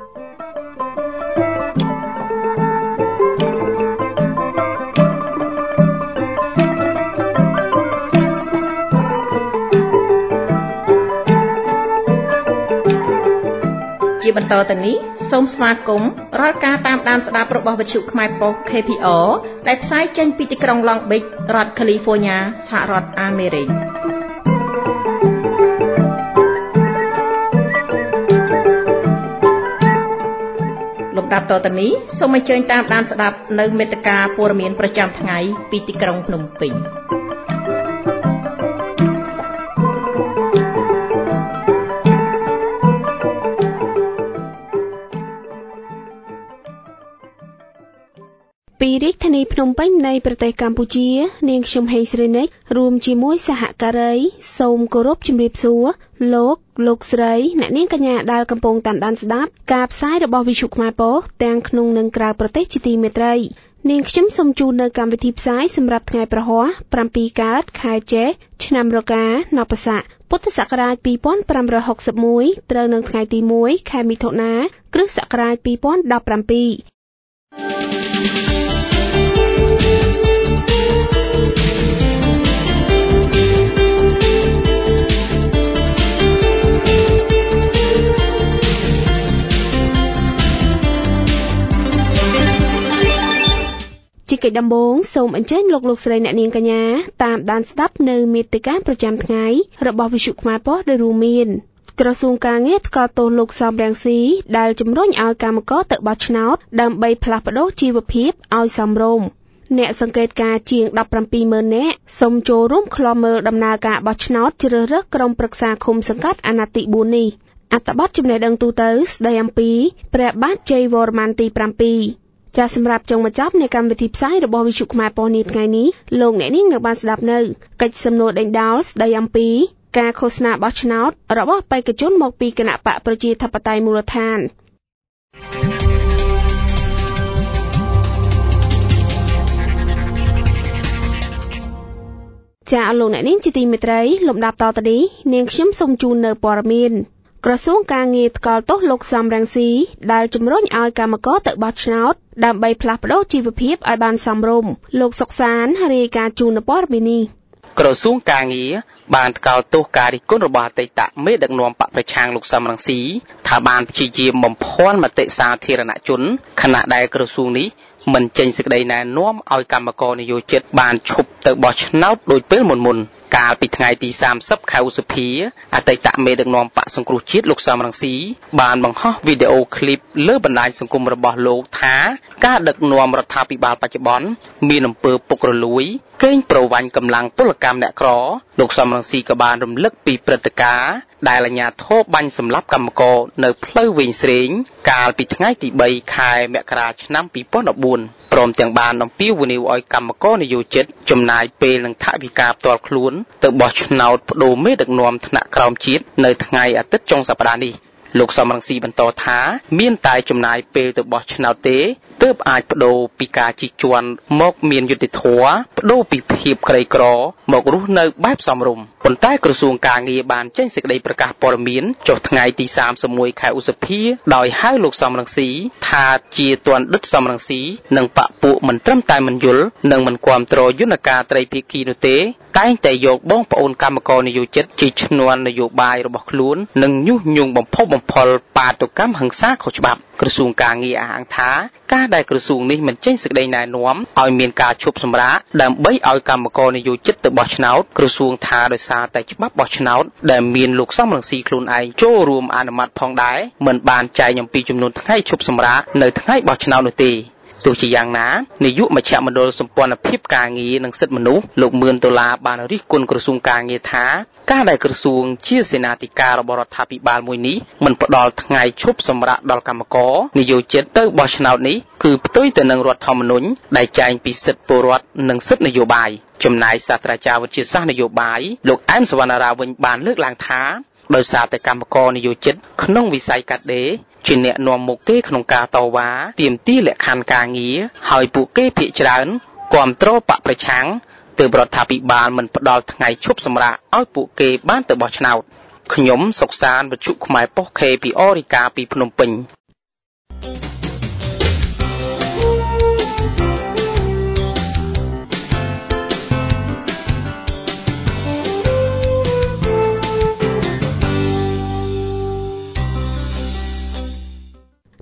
ជាបន្តទៅនេះសូមស្វាគមន៍រាល់ការតាមដានស្ដាប់របស់វិទ្យុខ្មែរប៉ុស្តិ៍ KPR ដែលផ្សាយចេញពីទីក្រុង Long Beach រដ្ឋ California សហរដ្ឋអាមេរិកលំដាប់តទៅនេះសូមអញ្ជើញតាមដានស្ដាប់នៅមេត្តាព័ត៌មានប្រចាំថ្ងៃពីទីក្រុងភ្នំពេញពីរាជធានីភ្នំពេញនៃប្រទេសកម្ពុជានាងខ្ញុំហេងស្រីនិចរួមជាមួយសហការីសូមគោរពជំរាបសួរលោកស្រីអ្នកនាងកញ្ញាដែលកំពុងតាមដានស្ដាប់ការផ្សាយរបស់វិទ្យុខ្មែរប៉ុស្តិ៍ទាំងក្នុងនិងក្រៅប្រទេសជាទីមេត្រីនាងខ្ញុំសូមជូននៅកម្មវិធីផ្សាយសម្រាប់ថ្ងៃប្រហ័ស7កើតខែចេសឆ្នាំរកានពស័កពុទ្ធសករាជ2561ត្រូវនៅថ្ងៃទី1ខែមិថុនាគ្រិស្តសករាជ2017ជាកិច្ចដំបូងសូមអញ្ជើញលោកស្រីអ្នកនាងកញ្ញាតាមដានស្ដាប់នៅមេតិកាប្រចាំថ្ងៃរបស់វិទ្យុខ្មែរប៉ុស្តិ៍ដែលរួមមានក្រសួងការងារថ្កោលទោសលោកសំរងស៊ីដែលជំរុញឲ្យកម្មករទៅបោះឆ្នោតដើម្បីផ្លាស់ប្តូរជីវភាពឲ្យសមរម្យអ្នកសង្កេតការណ៍ជាង 17,000 នាក់សូមចូលរួមឃ្លាំមើលដំណើរការបោះឆ្នោតជ្រើសរើសក្រុមប្រឹក្សាឃុំសង្កាត់អាណត្តិទី4នេះអត្ថបទចំណេះដឹងទូទៅស្ដីអំពីព្រះបាទជ័យវរ្ម័នទី7ចាសសម្រាប់ចុងបញ្ចប់នៃកម្មវិធីផ្សាយរបស់វិទ្យុខ្មែរប៉ុស្តិ៍នាថ្ងៃនេះលោកអ្នកនាងនៅបានស្ដាប់នៅកិច្ចសំណួរដេញដោលស្ដីអំពីការឃោសនាបោះឆ្នោតរបស់បេក្ខជនមកពីគណៈបកប្រជាធិបតេយ្យមូលដ្ឋានចាអរលោកអ្នកនាងជាទីមេត្រីលំដាប់តទៅនេះនាងខ្ញុំសូមជូននៅព័ត៌មានក្រសួងការងារថ្កោលទោសលោកសំរងស៊ីដែលជំរុញឲ្យកម្មករទៅបោះឆ្នោតដើម្បីផ្លាស់ប្តូរជីវភាពឲ្យបានសមរម្យលោកសុកសានរាយការណ៍ជូននៅព័ត៌មាននេះក្រសួងការងារបានថ្កោលទោសការរិះគន់របស់អតីតមេដឹកនាំបកប្រឆាំងលោកសំរងស៊ីថាបានព្យាយាមបំភាន់មតិសាធារណជនខណៈដែលក្រសួងនេះមិនចេញសេចក្តីណែនាំឲ្យកម្មករនិយោជិតបានឈប់ទៅបោះឆ្នោតដោយពេលមុនកាលពីថ្ងៃទី30ខែឧសភាអតីតមេដឹកនាំបកសង្គ្រោះជាតិលោកសំរងស៊ីបានបង្ហោះវីដេអូឃ្លីបលើបណ្ដាញសង្គមរបស់លោកថាការដឹកនាំរដ្ឋាភិបាលបច្ចុប្បន្នមានអំពើពុករលួយកេងប្រវ័ញ្ចកម្លាំងពលកម្មអ្នកក្រលោកសំរងស៊ីក៏បានរំលឹកពីព្រឹត្តិការណ៍ដែលអាជ្ញាធរបាញ់សម្លាប់កម្មករនៅផ្លូវវែងស្រេងកាលពីថ្ងៃទី3ខែមករាឆ្នាំ2014ព្រមទាំងបានអំពាវនាវឲ្យកម្មករនិយោជិតចំណាយពេលនិងថវិកាផ្ទាល់ខ្លួនទៅបោះឆ្នោតប្តូរមេដឹកនាំថ្នាក់ក្រោមជាតិនៅថ្ងៃអាទិត្យចុងសប្តាហ៍នេះលោកសំរងស៊ីបន្តថាមានតែចំណាយពេលទៅបោះឆ្នោតទេទើបអាចប្តូរពីការជិះជាន់មកមានយុត្តិធម៌ប្តូរពីភាពក្រីក្រមករស់នៅបែបសមរម្យប៉ុន្តែក្រសួងការងារបានចេញសេចក្តីប្រកាសព័ត៌មានចុះថ្ងៃទី31ខែឧសភាដោយហៅលោកសំរងស៊ីថាជាទណ្ឌិតសំរងស៊ីនិងបកពួកមិនត្រឹមតែមិនយល់និងមិនគាំទ្រយន្តការត្រីភាគីនោះទេតែងតែយកបងប្អូនកម្មករនិយោជិតជាឈ្នន់នយោបាយរបស់ខ្លួននិងញុះញង់បំផុសបំផុលបាតុកម្មហិង្សាខុសច្បាប់ក្រសួងការងារអះអាងថាការដែលក្រសួងនេះមិនចេញសេចក្តីណែនាំឲ្យមានការឈប់សម្រាកដើម្បីឲ្យកម្មករនិយោជិតទៅបោះឆ្នោតក្រសួងថាដោយសារតែច្បាប់បោះឆ្នោតដែលមានលោកសំរងស៊ីខ្លួនឯងចូលរួមអនុម័តផងដែរមិនបានចែងអំពីចំនួនថ្ងៃឈប់សម្រាកនៅថ្ងៃបោះឆ្នោតនោះទេទោះជាយ៉ាងណានាយកមជ្ឈមណ្ឌលសម្ព័ន្ធភាពការងារនិងសិទ្ធិមនុស្សលោកមឿនដុល្លារបានរិះគន់ក្រសួងការងារថាការដែលក្រសួងជាសេនាធិការរបស់រដ្ឋាភិបាលមួយនេះមិនផ្ដល់ថ្ងៃឈប់សម្រាកដល់កម្មករនិយោជិតទៅបោះឆ្នោតនេះគឺផ្ទុយទៅនឹងរដ្ឋធម្មនុញ្ញដែលចែងពីសិទ្ធិពលរដ្ឋនិងសិទ្ធិនយោបាយចំណែកសាស្ត្រាចារ្យវិទ្យាសាស្ត្រនយោបាយលោកអែមសវណ្ណារាវិញបានលើកឡើងថាដោយសារតែកម្មករនិយោជិតក្នុងវិស័យកាត់ដេរជាអ្នកនាំមុខគេក្នុងការតវ៉ាទាមទារលក្ខខណ្ឌការងារហើយពួកគេភាគច្រើនគាំទ្របកប្រឆាំងទើបរដ្ឋាភិបាលមិនផ្ដល់ថ្ងៃឈប់សម្រាកឲ្យពួកគេបានទៅបោះឆ្នោតខ្ញុំសុកសានវិទ្យុខ្មែរប៉ុស្តិ៍ KPR រាយការណ៍ពីភ្នំពេញ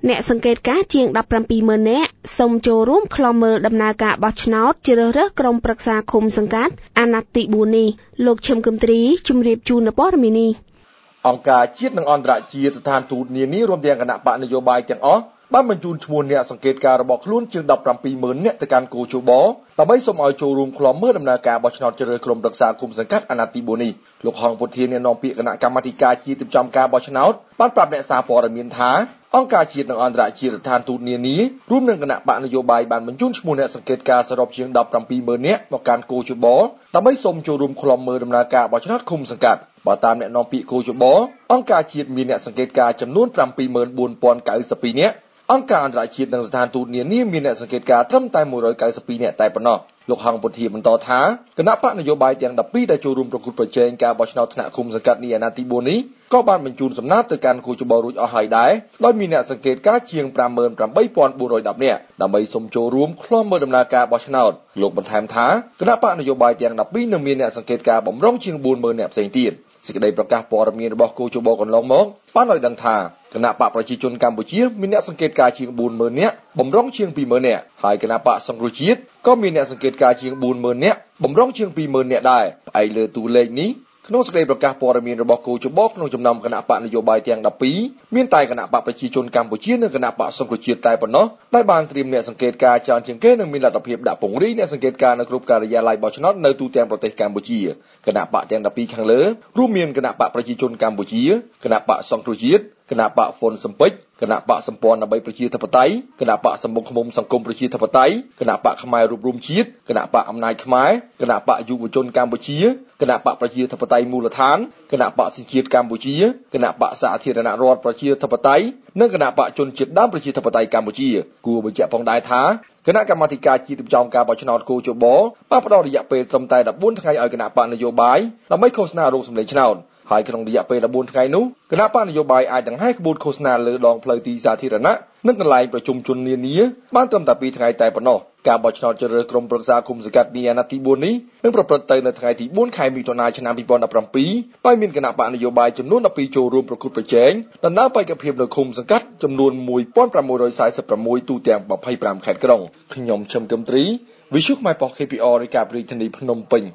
អ្នកសង្កេតការណ៍ជាង 17,000 នាក់សូមចូលរួមខ្លំមើលដំណើរការបោះឆ្នោតជ្រើសរើសក្រុមប្រឹក្សាឃុំសង្កាត់អាណត្តិទី4នេះលោកឈឹមគឹមទ្រីជម្រាបជូនព័ត៌មាននេះអង្គការជាតិនិងអន្តរជាតិស្ថានទូតនានារួមទាំងគណៈបកនយោបាយទាំងអស់បានបញ្ជូនឈ្មោះអ្នកសង្កេតការណ៍របស់ខ្លួនជាង 17,000 នាក់ទៅកាន់គូជបដើម្បីសូមឲ្យចូលរួមខ្លំមើលដំណើរការបោះឆ្នោតជ្រើសរើសក្រុមប្រឹក្សាគុំសង្កាត់អាណត្តិទី4នេះលោកហងពុធាអ្នកនាំពាក្យគណៈកម្មាធិការជាតិរៀបចំការបោះឆ្នោតបានប្រាប់អ្នកសារព័ត៌មានថាអង្គការជាតិនិងអន្តរជាតិស្ថានទូតនានារួមនឹងគណៈបកនយោបាយបានបញ្ជូនឈ្មោះអ្នកសង្កេតការណ៍សរុបជាង 17,000 នាក់មកកាន់គូជបដើម្បីសូមចូលរួមខ្លំមើលដំណើរការបោះឆ្នោតឃុំសង្កាត់បើតាមអ្នកនាំពាក្យគូជបអង្គការជាតិមានអ្នកសង្កេតការណ៍ចំនួន 74,092 នាក់អង្គការអន្តរជាតិនិងស្ថានទូតនានាមានអ្នកសង្កេតការណ៍ត្រឹមតែ 192 នាក់តែប៉ុណ្ណោះលោកហងពុធាបន្តថាគណៈបកនយោបាយទាំង12ដែលចូលរួមប្រគល់ប្រជែងការបោះឆ្នោតថ្នាក់ឃុំសង្កាត់នេះអាណត្តិទី4នេះក៏បានបញ្ជូនសំណើទៅកាន់គូជបរួចអស់ហើយដែរដោយមានអ្នកសង្កេតការណ៍ជាង 58,410 នាក់ដើម្បីសូមចូលរួមឃ្លាំមើលដំណើរការបោះឆ្នោតលោកបន្ថែមថាគណៈបកនយោបាយទាំង12នឹងមានអ្នកសង្កេតការណ៍បំរុងជាង 40,000 នាក់ផ្សេងទៀតសេចក្តីប្រកាសព័ត៌មានរបស់គូជបកន្លងមកបានឲ្យដឹងថាគណៈបកប្រជាជនកម្ពុជាមានអ្នកសង្កេតការណ៍ជាង 40,000 នាក់បំរុងជាង 20,000 នាក់ហើយគណៈបកសង្គ្រោះជាតិក៏មានអ្នកសង្កេតការណ៍ជាង 40,000 នាក់បំរុងជាង 20,000 នាក់ដែរផ្អែកលើតួលេខនេះក្នុងសេចក្តីប្រកាសព័ត៌មានរបស់គូជបក្នុងចំណោមគណៈបកនយោបាយទាំង12មានតែគណៈបកប្រជាជនកម្ពុជានិងគណៈបកសង្គ្រោះជាតិតែប៉ុណ្ណោះដែលបានត្រៀមអ្នកសង្កេតការណ៍ច្រើនជាងគេនិងមានលទ្ធភាពដាក់ពង្រីកអ្នកសង្កេតការណ៍នៅគ្រប់ការិយាល័យបោះឆ្នោតនៅទូទាំងប្រទេសកម្ពុជាគណៈបកទាំង12ខាងលើរួមមានគណៈបកប្រជាជនកម្ពុជាគណៈបកសង្គ្រោះជាតិគណៈបកហ្វុនសំពេចគណៈបកសម្ព័ន្ធដើម្បីប្រជាធិបតេយ្យគណៈបកសម្បុកឃុំសង្គមប្រជាធិបតេយ្យគណៈបកខ្មែររួបរวมជាតិគណៈបកអំណាចខ្មែរគណៈបកយុវជនកម្ពុជាគណៈបកប្រជាធិបតេយ្យមូលដ្ឋានគណៈបកសញ្ជាតិកម្ពុជាគណៈបកសាធារណរដ្ឋប្រជាធិបតេយ្យនិងគណៈបកជនជាតិដើមប្រជាធិបតេយ្យកម្ពុជាគួរបញ្ជាក់ផងដែរថាគណៈកម្មាធិការជាតិរៀបចំការបោះឆ្នោតគូជបបានផ្ដល់រយៈពេលត្រឹមតែ14ថ្ងៃឲ្យគណៈបកនយោបាយដើម្បីឃោសនារោគសម្លេងឆ្នោតហើយក្នុងរយៈពេល14ថ្ងៃនោះគណៈបកនយោបាយអាចដង្ហែក្បួនឃោសនាលើដងផ្លូវទីសាធារណៈនិងកន្លែងប្រជុំជននានាបានត្រឹមតែ2ថ្ងៃតែប៉ុណ្ណោះការបោះឆ្នោតជ្រើសរើសក្រុមប្រឹក្សាគុំសង្កាត់នេះអាណត្តិទី4នេះនឹងប្រព្រឹត្តទៅនៅថ្ងៃទី4ខែមិថុនាឆ្នាំ2017ហើយមានគណៈបកនយោបាយចំនួន12ចូលរួមប្រគល់ប្រជែងដណ្ដើមបេក្ខភាពនៅឃុំសង្កាត់ចំនួន 1,646 ទូទាំង25ខេត្តក្រុងខ្ញុំឈឹមគឹមទ្រីវិទ្យុខ្មែរប៉ុស្តិ៍ KPR រាយការណ៍ពីរាជធានីភ្នំពេញ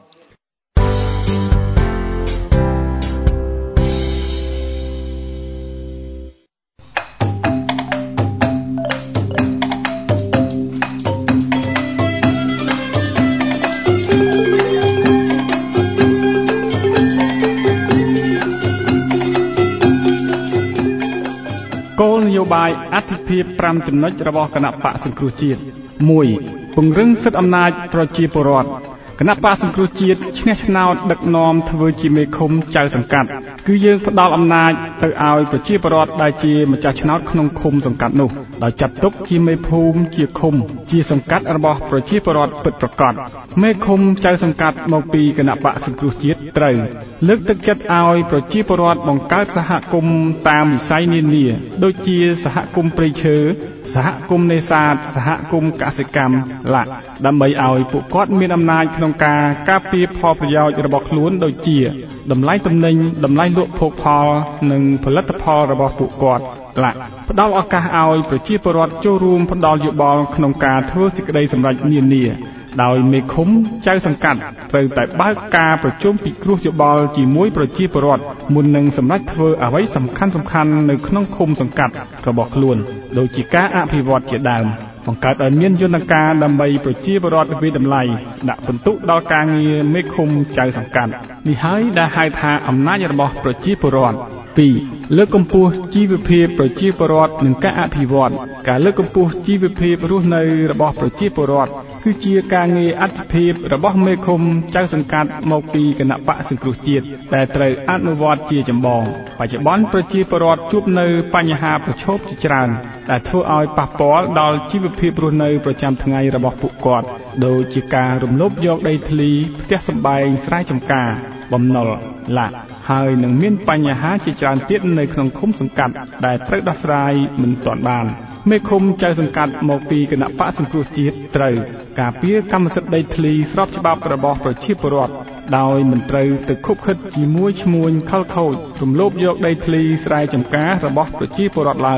គោលនយោបាយអធិភាព5ចំណុចរបស់គណៈបកសង្គ្រោះជាតិ 1. ពង្រឹងសិទ្ធិអំណាចប្រជាពលរដ្ឋគណៈបកសង្គ្រោះជាតិឈ្នះឆ្នោតដឹកនាំធ្វើជាមេឃុំចៅសង្កាត់គឺយើងផ្ដល់អំណាចទៅឲ្យប្រជាពលរដ្ឋដែលជាម្ចាស់ឆ្នោតក្នុងឃុំសង្កាត់នោះដោយចាត់ទុកជាមេភូមិជាឃុំជាសង្កាត់របស់ប្រជាពលរដ្ឋពិតប្រាកដមេឃុំចៅសង្កាត់មកពីគណៈបកសង្គ្រោះជាតិត្រូវលើកទឹកចិត្តឲ្យប្រជាពលរដ្ឋបង្កើតសហគមន៍តាមវិស័យនានាដូចជាសហគមន៍ព្រៃឈើសហគមន៍នេសាទសហគមន៍កសិកម្មដើម្បីឲ្យពួកគាត់មានអំណាចក្នុងការការពារផលប្រយោជន៍របស់ខ្លួនដូចជាតម្លៃទំនិញតម្លៃលក់ភោគផលនិងផលិតផលរបស់ពួកគាត់ផ្ដល់ឱកាសឲ្យប្រជាពលរដ្ឋចូលរួមផ្ដល់យោបល់ក្នុងការធ្វើសេចក្តីសម្រេចនានាដោយមេឃុំចៅសង្កាត់ត្រូវតែបើកការប្រជុំពិគ្រោះយោបល់ជាមួយប្រជាពលរដ្ឋមុននឹងសម្រេចធ្វើអ្វីសំខាន់ៗនៅក្នុងឃុំសង្កាត់របស់ខ្លួនដូចជាការអភិវឌ្ឍជាដើមបង្កើតឲ្យមានយន្តការដើម្បីប្រជាពលរដ្ឋវិតម្លៃដាក់ពិន្ទុដល់ការងារមេឃុំចៅសង្កាត់នេះហើយដែលហៅថាអំណាចរបស់ប្រជាពលរដ្ឋ 2. លើកកម្ពស់ជីវភាពប្រជាពលរដ្ឋនិងការអភិវឌ្ឍការលើកកម្ពស់ជីវភាពរស់នៅរបស់ប្រជាពលរដ្ឋគឺជាការងារអាទិភាពរបស់មេឃុំចៅសង្កាត់មកពីគណៈបកសង្គ្រោះជាតិដែលត្រូវអនុវត្តជាចម្បងបច្ចុប្បន្នប្រជាពលរដ្ឋជួបនៅបញ្ហាប្រឈមជាច្រើនដែលធ្វើឲ្យប៉ះពាល់ដល់ជីវភាពរស់នៅប្រចាំថ្ងៃរបស់ពួកគាត់ដូចជាការរំលោភយកដីធ្លីផ្ទះសម្បែងស្រែចម្ការបំណុលហើយនឹងមានបញ្ហាជាច្រើនទៀតនៅក្នុងឃុំសង្កាត់ដែលត្រូវដោះស្រាយមិនទាន់បានមេឃុំចៅសង្កាត់មកពីគណៈបកសង្គ្រោះជាតិត្រូវការពារកម្មសិទ្ធិដីធ្លីស្របច្បាប់របស់ប្រជាពលរដ្ឋដោយមិនត្រូវទៅខុបខិតជាមួយឈ្មួញខលខូចរំលោភយកដីធ្លីស្រែចម្ការរបស់ប្រជាពលរដ្ឋឡើយ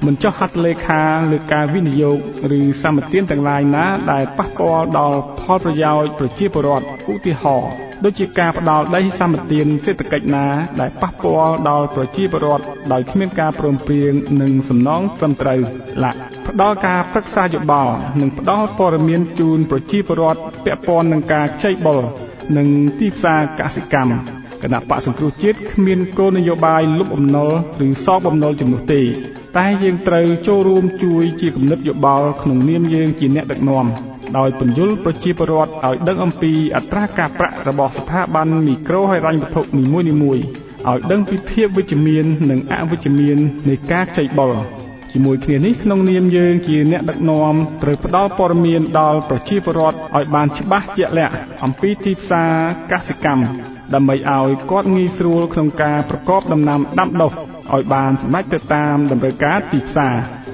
មិនចុះហត្ថលេខាលើការវិនិយោគឬសម្បទានទាំងឡាយណាដែលប៉ះពាល់ដល់ផលប្រយោជន៍ប្រជាពលរដ្ឋឧទាហរណ៍ដូចជាការផ្ដល់ដីសម្បទានសេដ្ឋកិច្ចណាដែលប៉ះពាល់ដល់ប្រជាពលរដ្ឋដោយគ្មានការព្រមព្រៀងនិងសំណងត្រឹមត្រូវផ្ដល់ការប្រឹក្សាយោបល់និងផ្ដល់ព័ត៌មានជូនប្រជាពលរដ្ឋពាក់ព័ន្ធនឹងការខ្ចីបុលនិងទីផ្សារកសិកម្មគណៈបក្សសង្គ្រោះជាតិគ្មានគោលនយោបាយលុបបំណុលឬសងបំណុលជំនួសទេតែយើងត្រូវចូលរួមជួយជាគំនិតយោបល់ក្នុងនាមយើងជាអ្នកដឹកនាំដោយពន្យល់ប្រជាពលរដ្ឋឲ្យដឹងអំពីអត្រាការប្រាក់របស់ស្ថាប័នមីក្រូហិរញ្ញវត្ថុនីមួយៗឲ្យដឹងពីភាពវិជ្ជមាននិងអវិជ្ជមាននៃការខ្ចីបុលជាមួយគ្នានេះក្នុងនាមយើងជាអ្នកដឹកនាំត្រូវផ្ដល់ព័ត៌មានដល់ប្រជាពលរដ្ឋឲ្យបានច្បាស់ជាក់លាក់អំពីទីផ្សារកសិកម្មដើម្បីឲ្យគាត់ងាយស្រួលក្នុងការប្រកបដំណាំដាំដុះឲ្យបានសម្រេចទៅតាមតម្រូវការទីផ្សារ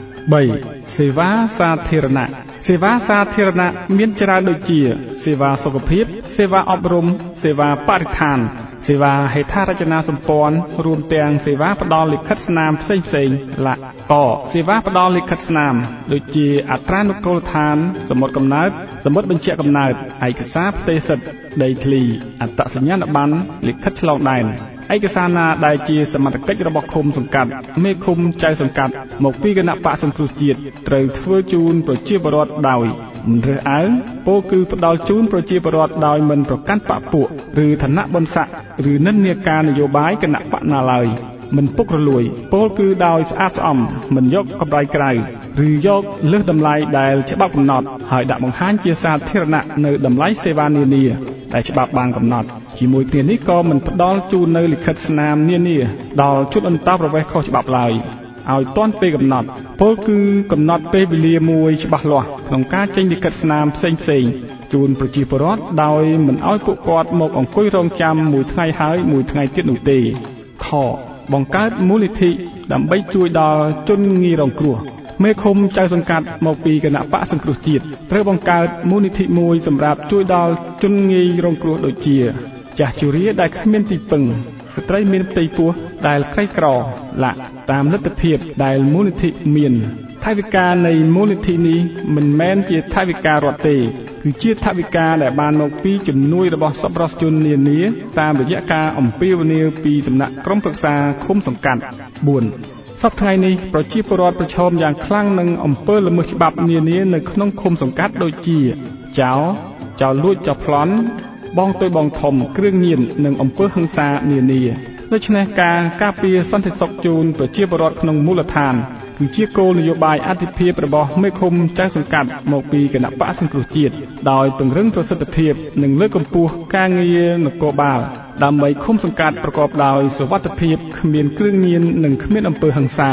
3. សេវាសាធារណៈសេវាសាធារណៈមានច្រើនដូចជាសេវាសុខភាពសេវាអប់រំសេវាបរិស្ថានសេវាហេដ្ឋារចនាសម្ព័ន្ធរួមទាំងសេវាផ្ដល់លិខិតស្នាមផ្សេងៗសេវាផ្ដល់លិខិតស្នាមដូចជាអត្រានុកូលដ្ឋានសមុទ្រកំណើតសមុទ្របញ្ជាក់កំណើតឯកសារផ្ទេរសិទ្ធិដីធ្លីអត្តសញ្ញាណប័ណ្ណលិខិតឆ្លងដែនឯកសារណាដែលជាសមត្ថកិច្ចរបស់ឃុំសង្កាត់មេឃុំចៅសង្កាត់មកពីគណៈបក្សសង្គ្រោះជាតិត្រូវធ្វើជូនប្រជាពលរដ្ឋដោយមិនរើសអើងពោលគឺផ្ដល់ជូនប្រជាពលរដ្ឋដោយមិនប្រកាន់បក្សពួកឬឋានៈបុណ្យស័ក្តិឬនិន្នាការនយោបាយគណៈបក្សណាឡើយមិនពុករលួយពោលគឺដោយស្អាតស្អំមិនយកកម្រៃក្រៅឬយកលើសតម្លៃដែលច្បាប់កំណត់ហើយដាក់បង្ហាញជាសាធារណៈនៅតម្លៃសេវានានាដែលច្បាប់បានកំណត់ជាមួយគ្នានេះក៏មិនផ្ដល់ជូននៅលិខិតស្នាមនានាដល់ជនអន្តោប្រវេសន៍ខុសច្បាប់ឡើយឲ្យទាន់ពេលកំណត់ពោលគឺកំណត់ពេលវេលាមួយច្បាស់លាស់ក្នុងការចេញលិខិតស្នាមផ្សេងៗជូនប្រជាពលរដ្ឋដោយមិនឲ្យពួកគាត់មកអង្គុយរងចាំមួយថ្ងៃហើយមួយថ្ងៃទៀតនោះទេខបង្កើតមូលនិធិដើម្បីជួយដល់ជនងាយរងគ្រោះមេឃុំចៅសង្កាត់មកពីគណៈបក្សសង្គ្រោះជាតិត្រូវបង្កើតមូលនិធិមួយសម្រាប់ជួយដល់ជនងាយរងគ្រោះដូចជាចាស់ជរាដែលគ្មានទីពឹងស្ត្រីមានផ្ទៃពោះដែលក្រីក្រតាមលទ្ធភាពដែលមូលនិធិមានថវិកានៃមូលនិធិនេះមិនមែនជាថវិការដ្ឋទេគឺជាថវិកាដែលបានមកពីជំនួយរបស់សប្បុរសជននានាតាមរយៈការអំពាវនាវពីសំណាក់ក្រុមប្រឹក្សាឃុំសង្កាត់ 4. សប្តាហ៍ថ្ងៃនេះប្រជាពលរដ្ឋប្រឈមយ៉ាងខ្លាំងនឹងអំពើល្មើសច្បាប់នានានៅក្នុងឃុំសង្កាត់ដូចជាចោរលួចចោរប្លន់បងទុយបងធំគ្រឿងញៀននិងអំពើហិង្សានានាដូច្នេះការការពារសន្តិសុខជូនប្រជាពលរដ្ឋក្នុងមូលដ្ឋានគឺជាគោលនយោបាយអាទិភាពរបស់មេឃុំចៅសង្កាត់មកពីគណៈបក្សសង្គ្រោះជាតិដោយពង្រឹងប្រសិទ្ធភាពនិងលើកកម្ពស់ការងារនគរបាលដើម្បីឃុំសង្កាត់ប្រកបដោយសុវត្ថិភាពគ្មានគ្រឿងញៀននិងគ្មានអំពើហិង្សា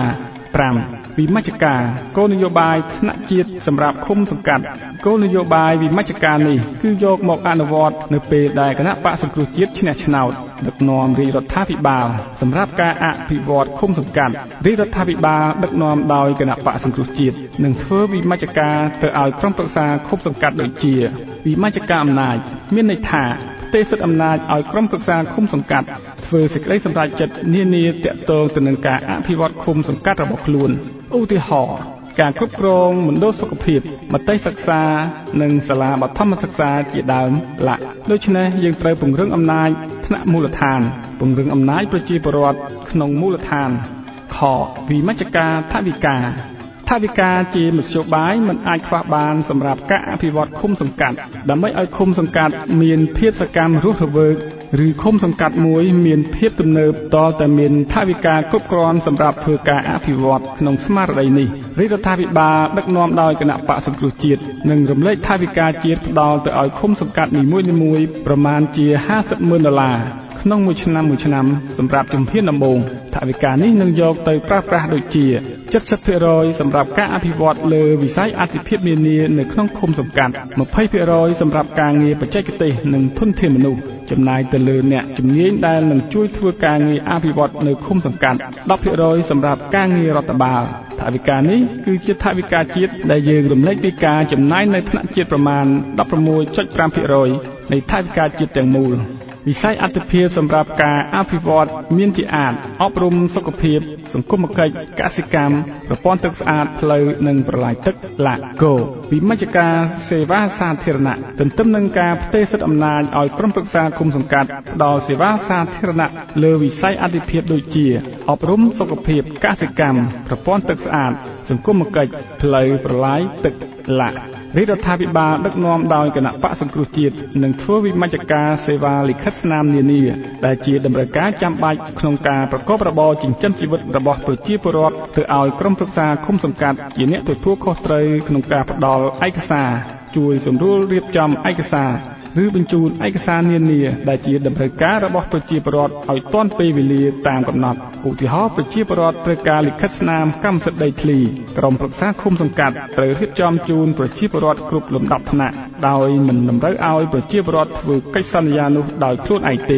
5. វិមជ្ឈការគោលនយោបាយថ្នាក់ជាតិសម្រាប់ឃុំសង្កាត់គោលនយោបាយវិមជ្ឈការនេះគឺយកមកអនុវត្តនៅពេលដែលគណៈបក្សសង្គ្រោះជាតិឈ្នះឆ្នោតដឹកនាំរាជរដ្ឋាភិបាលសម្រាប់ការអភិវឌ្ឍឃុំសង្កាត់រាជរដ្ឋាភិបាលដឹកនាំដោយគណៈបក្សសង្គ្រោះជាតិនឹងធ្វើវិមជ្ឈការទៅឲ្យក្រុមប្រឹក្សាឃុំសង្កាត់ដូចជាវិមជ្ឈការអំណាចមានន័យថាផ្ទេរសិទ្ធិអំណាចឲ្យក្រុមប្រឹក្សាឃុំសង្កាត់ធ្វើសេចក្តីសម្រេចចិត្តនានាទាក់ទងទៅនឹងការអភិវឌ្ឍឃុំសង្កាត់របស់ខ្លួនឧទាហរណ៍ការគ្រប់គ្រងមណ្ឌលសុខភាពមត្តេយ្យសិក្សានិងសាលាបឋមសិក្សាជាដើមដូច្នេះយើងត្រូវពង្រឹងអំណាចថ្នាក់មូលដ្ឋានពង្រឹងអំណាចប្រជាពលរដ្ឋក្នុងមូលដ្ឋានខវិមជ្ឈការថវិកាជាមធ្យោបាយមិនអាចខ្វះបានសម្រាប់ការអភិវឌ្ឍឃុំសង្កាត់ដើម្បីឲ្យឃុំសង្កាត់មានភាពសកម្មរស់រវើកឬឃុំសង្កាត់មួយមានភាពទំនើបតលតែមានថវិកាគ្រប់គ្រាន់សម្រាប់ធ្វើការអភិវឌ្ឍក្នុងស្មារតីនេះរាជរដ្ឋាភិបាលដឹកនាំដោយគណៈបក្សសង្គ្រោះជាតិនឹងរំលែកថវិកាជាតិផ្ដល់ទៅឲ្យឃុំសង្កាត់នីមួយៗប្រមាណជា$50,000ក្នុងមួយឆ្នាំសម្រាប់ជំហានដំបូងថវិកានេះនឹងយកទៅប្រើប្រាស់ដូចជា70% សម្រាប់ការអភិវឌ្ឍលើវិស័យអាទិភាពនានានៅក្នុងឃុំសង្កាត់ 20% សម្រាប់ការងារបច្ចេកទេសនិងធនធានមនុស្សចំណាយទៅលើអ្នកជំនាញដែលនឹងជួយធ្វើការងារអភិវឌ្ឍនៅឃុំសង្កាត់ 10% សម្រាប់ការងាររដ្ឋបាលថវិកានេះគឺជាថវិកាជាតិដែលយើងរំលែកពីការចំណាយនៅថ្នាក់ជាតិប្រមាណ 16.5% នៃថវិកាជាតិទាំងមូលវិស័យអត្ថិភាពសម្រាប់ការអភិវឌ្ឍមានជាអាចអប់រំសុខភាពសង្គមគិច្ចកសិកម្មប្រព័ន្ធទឹកស្អាតផ្លូវនិងប្រឡាយទឹកឡាកូវិមជ្ឈការសេវាសាធារណៈទន្ទឹមនឹងការផ្ទេរសិទ្ធិអំណាចឲ្យក្រុមប្រឹក្សាគុំសង្កាត់ផ្ដល់សេវាសាធារណៈលើវិស័យអត្ថិភាពដូចជាអប់រំសុខភាពកសិកម្មប្រព័ន្ធទឹកស្អាតសង្គមគិច្ចផ្លូវប្រឡាយទឹកឡារាជរដ្ឋាភិបាលដឹកនាំដោយគណៈបកសង្គ្រោះជាតិនឹងធ្វើវិមជ្ឈការសេវាលិខិតស្នាមនានាដែលជាតម្រូវការចាំបាច់ក្នុងការប្រកបរបរចិញ្ចឹមជីវិតរបស់ប្រជាពលរដ្ឋទៅឲ្យក្រុមប្រឹក្សាឃុំសង្កាត់ជាអ្នកទទួលខុសត្រូវក្នុងការផ្ដល់ឯកសារជួយសម្រួលរៀបចំឯកសារឬបញ្ជូនឯកសារនានាដែលជាតម្រូវការរបស់ប្រជាពលរដ្ឋឲ្យទាន់ពេលវេលាតាមកំណត់ឧទាហរណ៍ប្រជាពលរដ្ឋត្រូវការលិខិតស្នាមកម្មសិទ្ធិដីធ្លីក្រុមប្រឹក្សាឃុំសង្កាត់ត្រូវរៀបចំជូនប្រជាពលរដ្ឋគ្រប់លំដាប់ថ្នាក់ដោយមិនតម្រូវឲ្យប្រជាពលរដ្ឋធ្វើកិច្ចសន្យានោះដោយខ្លួនឯងទេ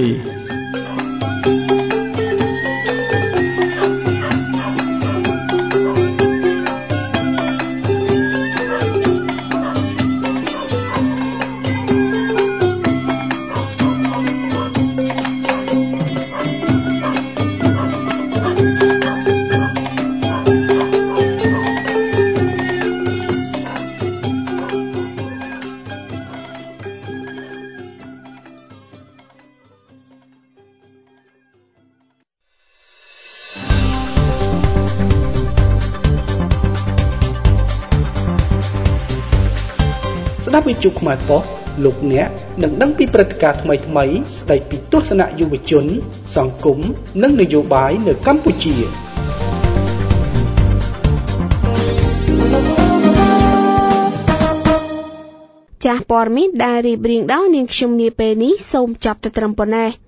ស្ដាប់វិទ្យុខ្មែរប៉ុស្តិ៍លោកអ្នកនឹងដឹងពីព្រឹត្តិការណ៍ថ្មីៗស្ដីពីទស្សនៈយុវជនសង្គមនិងនយោបាយនៅកម្ពុជាចាស់ព័ត៌មានដែលរៀបរៀងដោយនាងខ្ញុំនាពេលនេះសូមចាប់តែត្រឹមប៉ុណ្ណេះ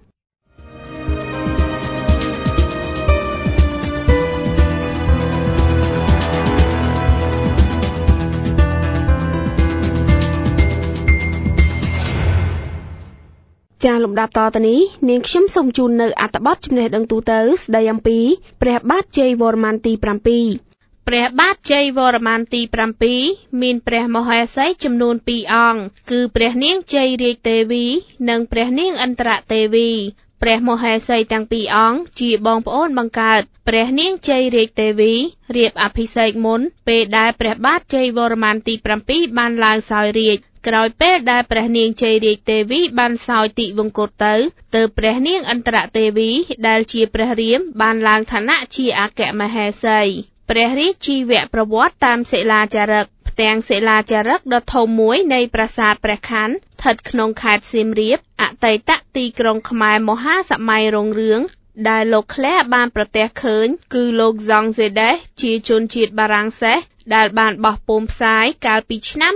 ចាលំដាប់តទៅនេះនាងខ្ញុំសូមជូននៅអត្ថបទចំណេះដឹងទូទៅស្ដីអំពីព្រះបាទជ័យវរ្ម័នទី7ព្រះបាទជ័យវរ្ម័នទី7មានព្រះមហេសីចំនួន2អង្គគឺព្រះនាងជ័យរាជទេវីនិងព្រះនាងឥន្ទ្រទេវីព្រះមហេសីទាំងពីរអង្គជាបងប្អូនបង្កើតព្រះនាងជ័យរាជទេវីរៀបអភិសេកមុនពេលដែលព្រះបាទជ័យវរ្ម័នទី7បានឡើងសោយរាជ្យក្រោយពេលដែលព្រះនាងជ័យរាជទេវីបានសោយទិវង្គតទៅព្រះនាងឥន្ទ្រទេវីដែលជាព្រះរាមបានឡើងឋានៈជាអគ្គមហេសីព្រះរាជាវប្រវត្តិតាមសិលាចារឹកផ្ទាំងសិលាចារឹកដ៏ធំមួយនៃប្រាសាទព្រះខ័នស្ថិតក្នុងខេត្តសៀមរាបអតីតទីក្រុងខ្មែរមហាសម័យរុងរឿងដែលលោកឃ្លែបានប្រទះឃើញគឺលោកហ្សង់សេដេសជាជនជាតិបារាំងសេសដែលបានបោះពុម្ពផ្សាយកាលពីឆ្នាំ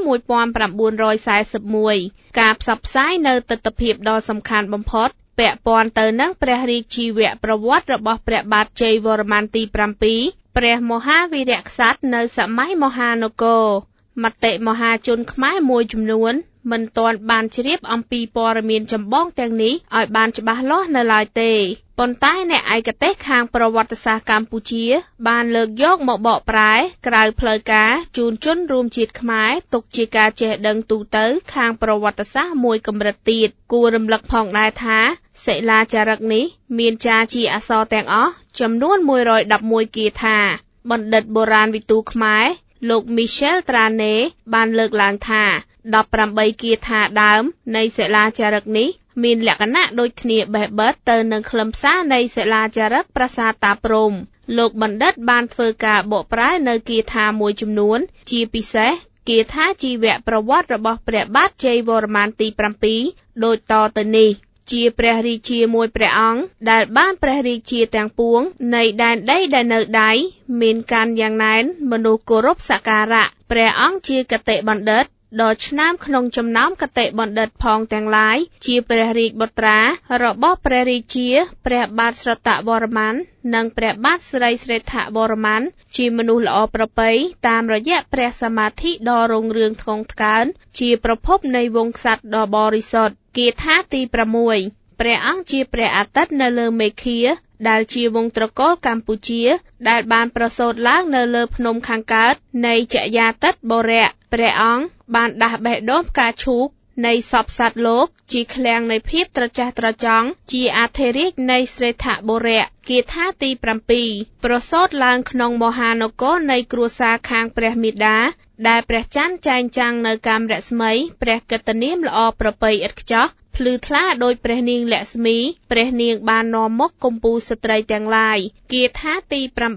1941ការផ្សព្វផ្សាយនៅទិដ្ឋភាពដ៏សំខាន់បំផុតពាក់ព័ន្ធទៅនឹងព្រះរាជាវប្រវត្តិរបស់ព្រះបាទជ័យវរ្ម័នទី7ព្រះមហាវីរក្សត្រនៅសម័យមហានគរមតិមហាជនខ្មែរមួយចំនួនមិនទាន់បានជ្រាបអំពីព័ត៌មានចម្បងទាំងនេះឲ្យបានច្បាស់លាស់នៅឡើយទេប៉ុន្តែអ្នកឯកទេសខាងប្រវត្តិសាស្ត្រកម្ពុជាបានលើកយកមកបកប្រែក្រៅផ្លូវការជូនជនរួមជាតិខ្មែរទុកជាការចេះដឹងទូទៅខាងប្រវត្តិសាស្ត្រមួយកម្រិតទៀតគួររំលឹកផងដែរថាសិលាចារឹកនេះមានចារជាអក្សរទាំងអស់ចំនួន111គាថាបណ្ឌិតបុរាណវិទូខ្មែរលោក Michel Trane បានលើកឡើងថា18គាថាដើមនៃសិលាចារឹកនេះមានលក្ខណៈដូចគ្នាបេះបិទទៅនឹងខ្លឹមសារនៃសិលាចារឹកប្រាសាទតាព្រហ្មលោកបណ្ឌិតបានធ្វើការបកប្រែនៅគាថាមួយចំនួនជាពិសេសគាថាជីវប្រវត្តិរបស់ព្រះបាទជ័យវរ្ម័នទី7ដូចតទៅនេះជាព្រះរាជាមួយព្រះអង្គដែលបានព្រះរាជាទាំងពួងនៃដែនដីដែលនៅដៃមានកាន់យ៉ាងណែនមនុស្សគោរពសក្ការៈព្រះអង្គជាគតិបណ្ឌិតដ៏ឆ្នើមក្នុងចំណោមគតិបណ្ឌិតផងទាំងឡាយជាព្រះរាជបុត្រារបស់ព្រះរាជាព្រះបាទស្រតវរ្ម័ននិងព្រះបាទស្រីស្រិទ្ធវរ្ម័នជាមនុស្សល្អប្រពៃតាមរយៈព្រះសមាធិដ៏រុងរឿងថ្កុងថ្កើងជាប្រភពនៃវង្សក្សត្រដ៏បរិសុទ្ធគាថាទី6ព្រះអង្គជាព្រះអាទិត្យនៅលើមេឃាដែលជាវង្សត្រកូលកម្ពុជាដែលបានប្រសូតឡើងនៅលើភ្នំខាងកើតនៃចយាទិត្យបុរៈព្រះអង្គបានដាស់បេះដូងផ្កាឈូកនៃសពសត្វលោកជាឃ្លាំងនៃភាពត្រចះត្រចង់ជាអធិរាជនៃស្រេដ្ឋបុរៈគាថាទី7ប្រសូតឡើងក្នុងមហានគរនៃគ្រួសារខាងព្រះមាតាដែលព្រះច័ន្ទចែងចាំងនៅកាមរស្មីព្រះកិត្តិនាមល្អប្រពៃឥតខ្ចោះភ្លឺថ្លាដោយព្រះនាងលក្ស្មីព្រះនាងបាននាំមកកំពូលស្ត្រីទាំងឡាយគាថាទី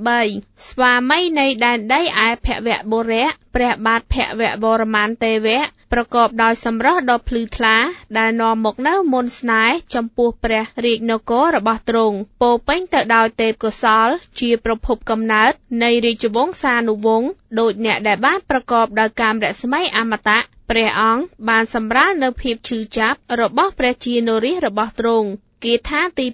8ស្វាមីនៃដែនដីឯភវបុរៈព្រះបាទភវវរ្ម័នទេវៈប្រកបដោយសម្រស់ដ៏ភ្លឺថ្លាដែលនាំមកនូវមន្តស្នេហ៍ចំពោះព្រះរាជនគររបស់ទ្រង់ពោពេញទៅដោយទេពកោសល្យជាប្រភពកំណើតនៃរាជវង្សានុវង្សដូចអ្នកដែលបានប្រកបដោយកាមរស្មីអមតៈព្រះអង្គបានសម្រាលនៅភាពឈឺចាប់របស់ព្រះជានរាជរបស់ទ្រង់គាថាទី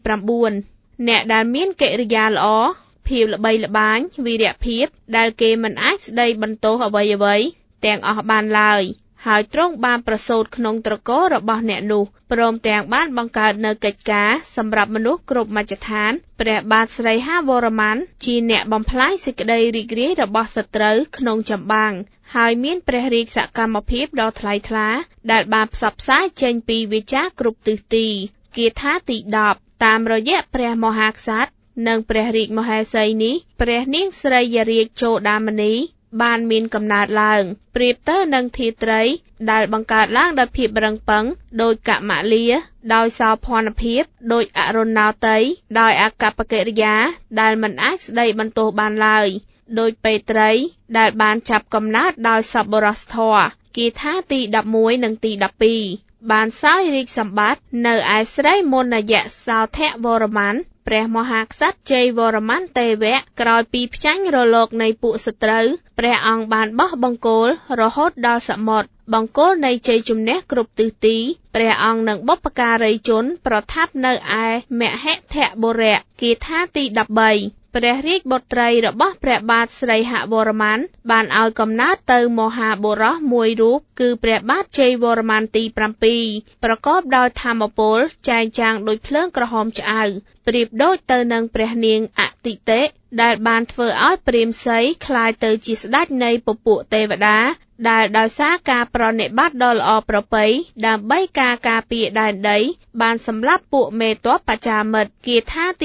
9អ្នកដែលមានកិរិយាល្អភាពល្បីល្បាញវីរភាពដែលគេមិនអាចស្ដីបន្ទោសអ្វីៗទាំងអស់បានឡើយហើយទ្រង់បានប្រសូតក្នុងត្រកូលរបស់អ្នកនោះព្រមទាំងបានបង្កើតនៅកិច្ចការសម្រាប់មនុស្សគ្រប់មជ្ឈដ្ឋានព្រះបាទស្រីហាវរ្ម័នជាអ្នកបំផ្លាញសេចក្តីរីករាយរបស់សត្រូវក្នុងចម្បាំងហើយមានព្រះរាជសកម្មភាពដ៏ថ្លៃថ្លាដែលបានផ្សព្វផ្សាយចេញពីវាចាគ្រប់ទិសទីគាថាទី10តាមរយៈព្រះមហាក្សត្រនិងព្រះរាជមហេសីនេះព្រះនាងស្រីយរាជជោដាមនីបានមានកំណើតឡើងប្រៀបទៅនឹងធាត្រីដែលបង្កើតឡើងដោយភាពរឹងប៉ឹងដោយកមលាដោយសោភ័ណភាពដោយអរុណោទ័យដោយអកប្បកិរិយាដែលមិនអាចស្ដីបន្ទោសបានឡើយដោយពេត្រីដែលបានចាប់កំណើតដោយសប្បុរសធម៌គាថាទី11និងទី12បានសោយរាជសម្បត្តិនៅឯស្រីមនយៈសោធវរ្ម័នព្រះមហាក្សត្រជ័យវរ្ម័នទេវៈក្រោយពីផ្ចាញ់រលកនៃពួកសត្រូវព្រះអង្គបានបោះបង្គោលរហូតដល់សមុទ្របង្គោលនៃជ័យជំនះគ្រប់ទិសទីព្រះអង្គនិងបុព្វការីជនប្រថាប់នៅឯមហិទ្ធបុរៈគាថាទី13ព្រះរាជបុត្រីរបស់ព្រះបាទស្រីហវរ្ម័នបានឲ្យកំណើតទៅមហាបុរសមួយរូបគឺព្រះបាទជ័យវរ្ម័នទី7ប្រកបដោយធម្មពលចែងចាំងដោយភ្លើងក្រហមឆ្អៅប្រៀបដូចទៅនឹងព្រះនាងអតិទេដែលបានធ្វើឲ្យព្រាហ្មណ៍សីคล้ายទៅជាស្ដេចនៃពពួកទេវតាដែលដោយសារការប្រណិប័តដ៏ល្អប្រពៃដើម្បីការពារដែនដីបានសម្លាប់ពួកមេទ័ពបច្ចាមិត្តគាថាទី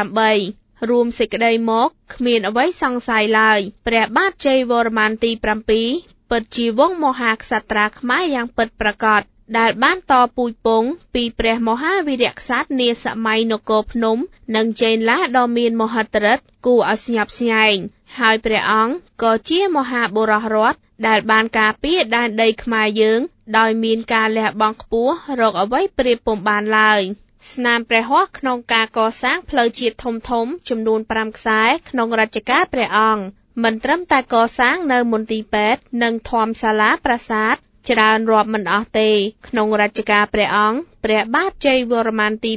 18រួមសេចក្តីមកគ្មានអ្វីសង្ស័យឡើយព្រះបាទជ័យវរ្ម័នទី7ពិតជាវង្សមហាក្សត្រាខ្មែរយ៉ាងពិតប្រាកដដែលបានតពូជពងពីព្រះមហាវីរក្សត្រនាសម័យនគរភ្នំនិងចេនឡាដ៏មានមហិទ្ធិឫទ្ធិគួរឲ្យស្ញប់ស្ញែងហើយព្រះអង្គក៏ជាមហាបុរសរដ្ឋដែលបានការពារដែនដីខ្មែរយើងដោយមានការលះបង់ខ្ពស់រកអ្វីប្រៀបពុំបានឡើយស្នាមព្រះហស្ថក្នុងការកសាងផ្លូវជាតិធំៗចំនួន5ខ្សែក្នុងរជ្ជកាលព្រះអង្គមិនត្រឹមតែកសាងនៅមន្ទីរពេទ្យនិងធម្មសាលាប្រាសាទច្រើនរាប់មិនអស់ទេក្នុងរជ្ជកាលព្រះអង្គព្រះបាទជ័យវរ្ម័នទី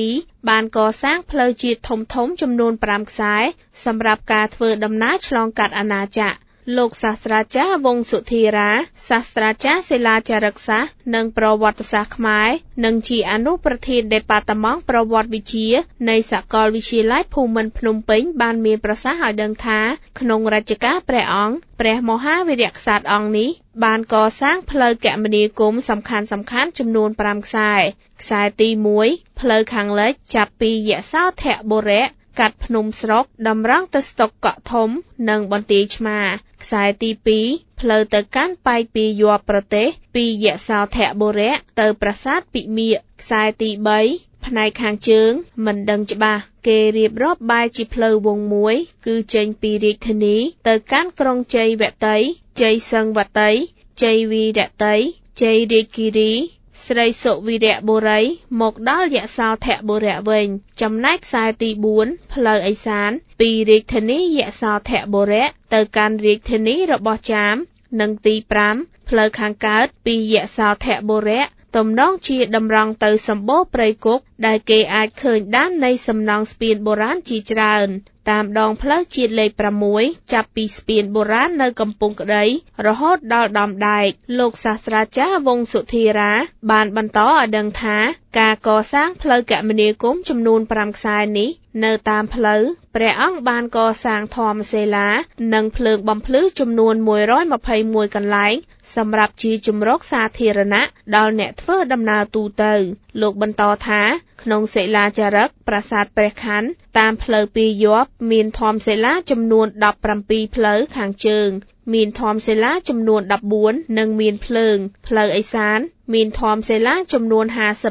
7បានកសាងផ្លូវជាតិធំៗចំនួន5ខ្សែសម្រាប់ការធ្វើដំណើរឆ្លងកាត់អាណាចក្រលោកសាស្ត្រាចារ្យវង្សសុធារាសាស្ត្រាចារ្យសិលាចារឹកសាស្ត្រនិងប្រវត្តិសាស្ត្រខ្មែរនិងជាអនុប្រធានដេប៉ាតឺម៉ង់ប្រវត្តិវិទ្យានៃសាកលវិទ្យាល័យភូមិន្ទភ្នំពេញបានមានប្រសាសន៍ឲ្យដឹងថាក្នុងរជ្ជកាលព្រះអង្គព្រះមហាវីរក្សត្រអង្គនេះបានកសាងផ្លូវគមនាគមន៍សំខាន់ៗចំនួន5ខ្សែខ្សែទី1ផ្លូវខាងលិចចាប់ពីយសោធបុរៈកាត់ភ្នំស្រុកតម្រង់ទៅស្តុកកក់ធំនិងបន្ទាយឆ្មាខ្សែទី2ផ្លូវទៅកាន់ប៉ែកពីយ័ប្រទេសពីយសោធបុរៈទៅប្រាសាទពិមាកខ្សែទី3ផ្នែកខាងជើងមិនដឹងច្បាស់គេរៀបរាប់បែរជាផ្លូវវងមួយគឺចេញពីរាជធានីទៅកាន់ក្រុងជ័យវតីជ័យសឹងវតីជ័យវីរតីជ័យរាជគិរីស្រីសុវីរៈបុរីមកដល់យសោធបុរៈវិញចំណែកខ្សែទី4ផ្លូវឦសានពីរាជធានីយសោធបុរៈទៅកាន់រាជធានីរបស់ចាមនិងទី5ផ្លូវខាងកើតពីយសោធបុរៈទំនងជាតម្រង់ទៅសម្បូរព្រៃគុកដែលគេអាចឃើញដាននៃសំណង់ស្ពានបុរាណជាច្រើនតាមដងផ្លូវជាតិលេខ6ចាប់ពីស្ពានបុរាណនៅកំពង់ក្តីរហូតដល់ដំដែកលោកសាស្ត្រាចារ្យវង្សសុធារាបានបន្តឲ្យដឹងថាការកសាងផ្លូវគមនាគមន៍ចំនួន5ខ្សែនេះនៅតាមផ្លូវព្រះអង្គបានកសាងធម្មសេលានិងភ្លើងបំភ្លឺចំនួន121កន្លែងសម្រាប់ជាជម្រកសាធារណៈដល់អ្នកធ្វើដំណើរទូទៅលោកបន្តថាក្នុងសិលាចារឹកប្រាសាទព្រះខ័នតាមផ្លូវពីរយប់មានធម្មសេលាចំនួន17ផ្លូវខាងជើងមានធម្មសេលាចំនួន14និងមានភ្លើងផ្លូវឦសានមានធម្មសេលាចំនួន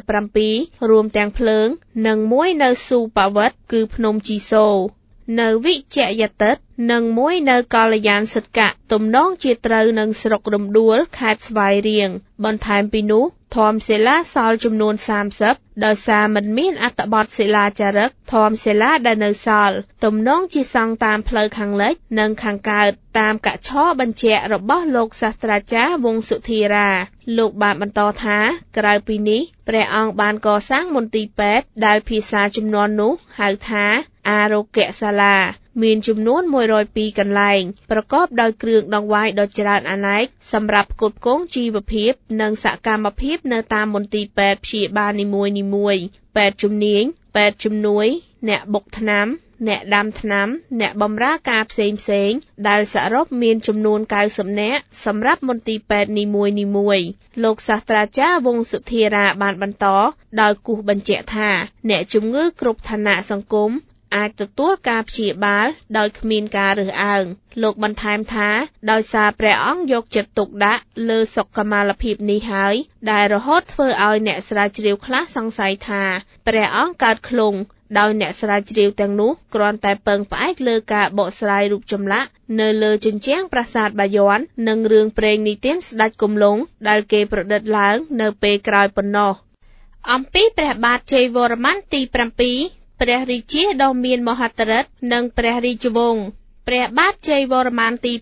57រួមទាំងភ្លើងនិងមួយនៅសុបវត្តគឺភ្នំជីសូរនៅវិជ្ជយតិតនិងមួយនៅកល្យានសិទ្ធកទំនងជាត្រូវនឹងស្រុករំដួលខេត្តស្វាយរៀងបន្ថែមពីនោះធម្មសិលាសល់ចំនួន30ដោយសារមិនមានអត្ថបទសិលាចារឹកធម្មសិលាដែលនៅសល់ទំនងជាសង់តាមផ្លូវខាងលិចនិងខាងកើតតាមកច្ឆបញ្ជាក់របស់លោកសាស្ត្រាចារ្យវង្សសុធារាលោកបានបន្តថាក្រៅពីនេះព្រះអង្គបានកសាងមន្ទីរពេទ្យដែលភាសាជំនាន់នោះហៅថាអារោគ្គសាលាមានចំនួន102កន្លែងប្រកបដោយគ្រឿងដង្វាយដ៏ច្រើនអនេកសម្រាប់ផ្គត់ផ្គង់ជីវភាពនិងសកម្មភាពនៅតាមមន្ទីរពេទ្យព្យាបាលនីមួយៗពេទ្យជំនាញពេទ្យជំនួយអ្នកបុកថ្នាំអ្នកដាំថ្នាំអ្នកបម្រើការផ្សេងៗដែលសរុបមានចំនួន90នាក់សម្រាប់មន្ទីរពេទ្យនីមួយៗលោកសាស្ត្រាចារ្យវង្សសុធារាបានបន្តដោយគូសបញ្ជាក់ថាអ្នកជំងឺគ្រប់ឋានៈសង្គមអាចទទួលការព្យាបាលដោយគ្មានការរើសអើងលោកបន្ថែមថាដោយសារព្រះអង្គយកចិត្តទុកដាក់លើសុខុមាលភាពនេះហើយដែលរហូតធ្វើឲ្យអ្នកស្រាវជ្រាវខ្លះសង្ស័យថាព្រះអង្គកើតឃ្លង់ដោយអ្នកស្រាវជ្រាវទាំងនោះគ្រាន់តែពឹងផ្អែកលើការបកស្រាយរូបចម្លាក់នៅលើជញ្ជាំងប្រាសាទបាយ័ននិងរឿងព្រេងនិទានស្ដេចគំលង់ដែលគេប្រឌិតឡើងនៅពេលក្រោយប៉ុណ្ណោះអំពីព្រះបាទជ័យវរ្ម័នទី7ព្រះរាជាដ៏មានមហិទ្ធិឫទ្ធិនិងព្រះរាជវង្សព្រះបាទជ័យវរ្ម័នទី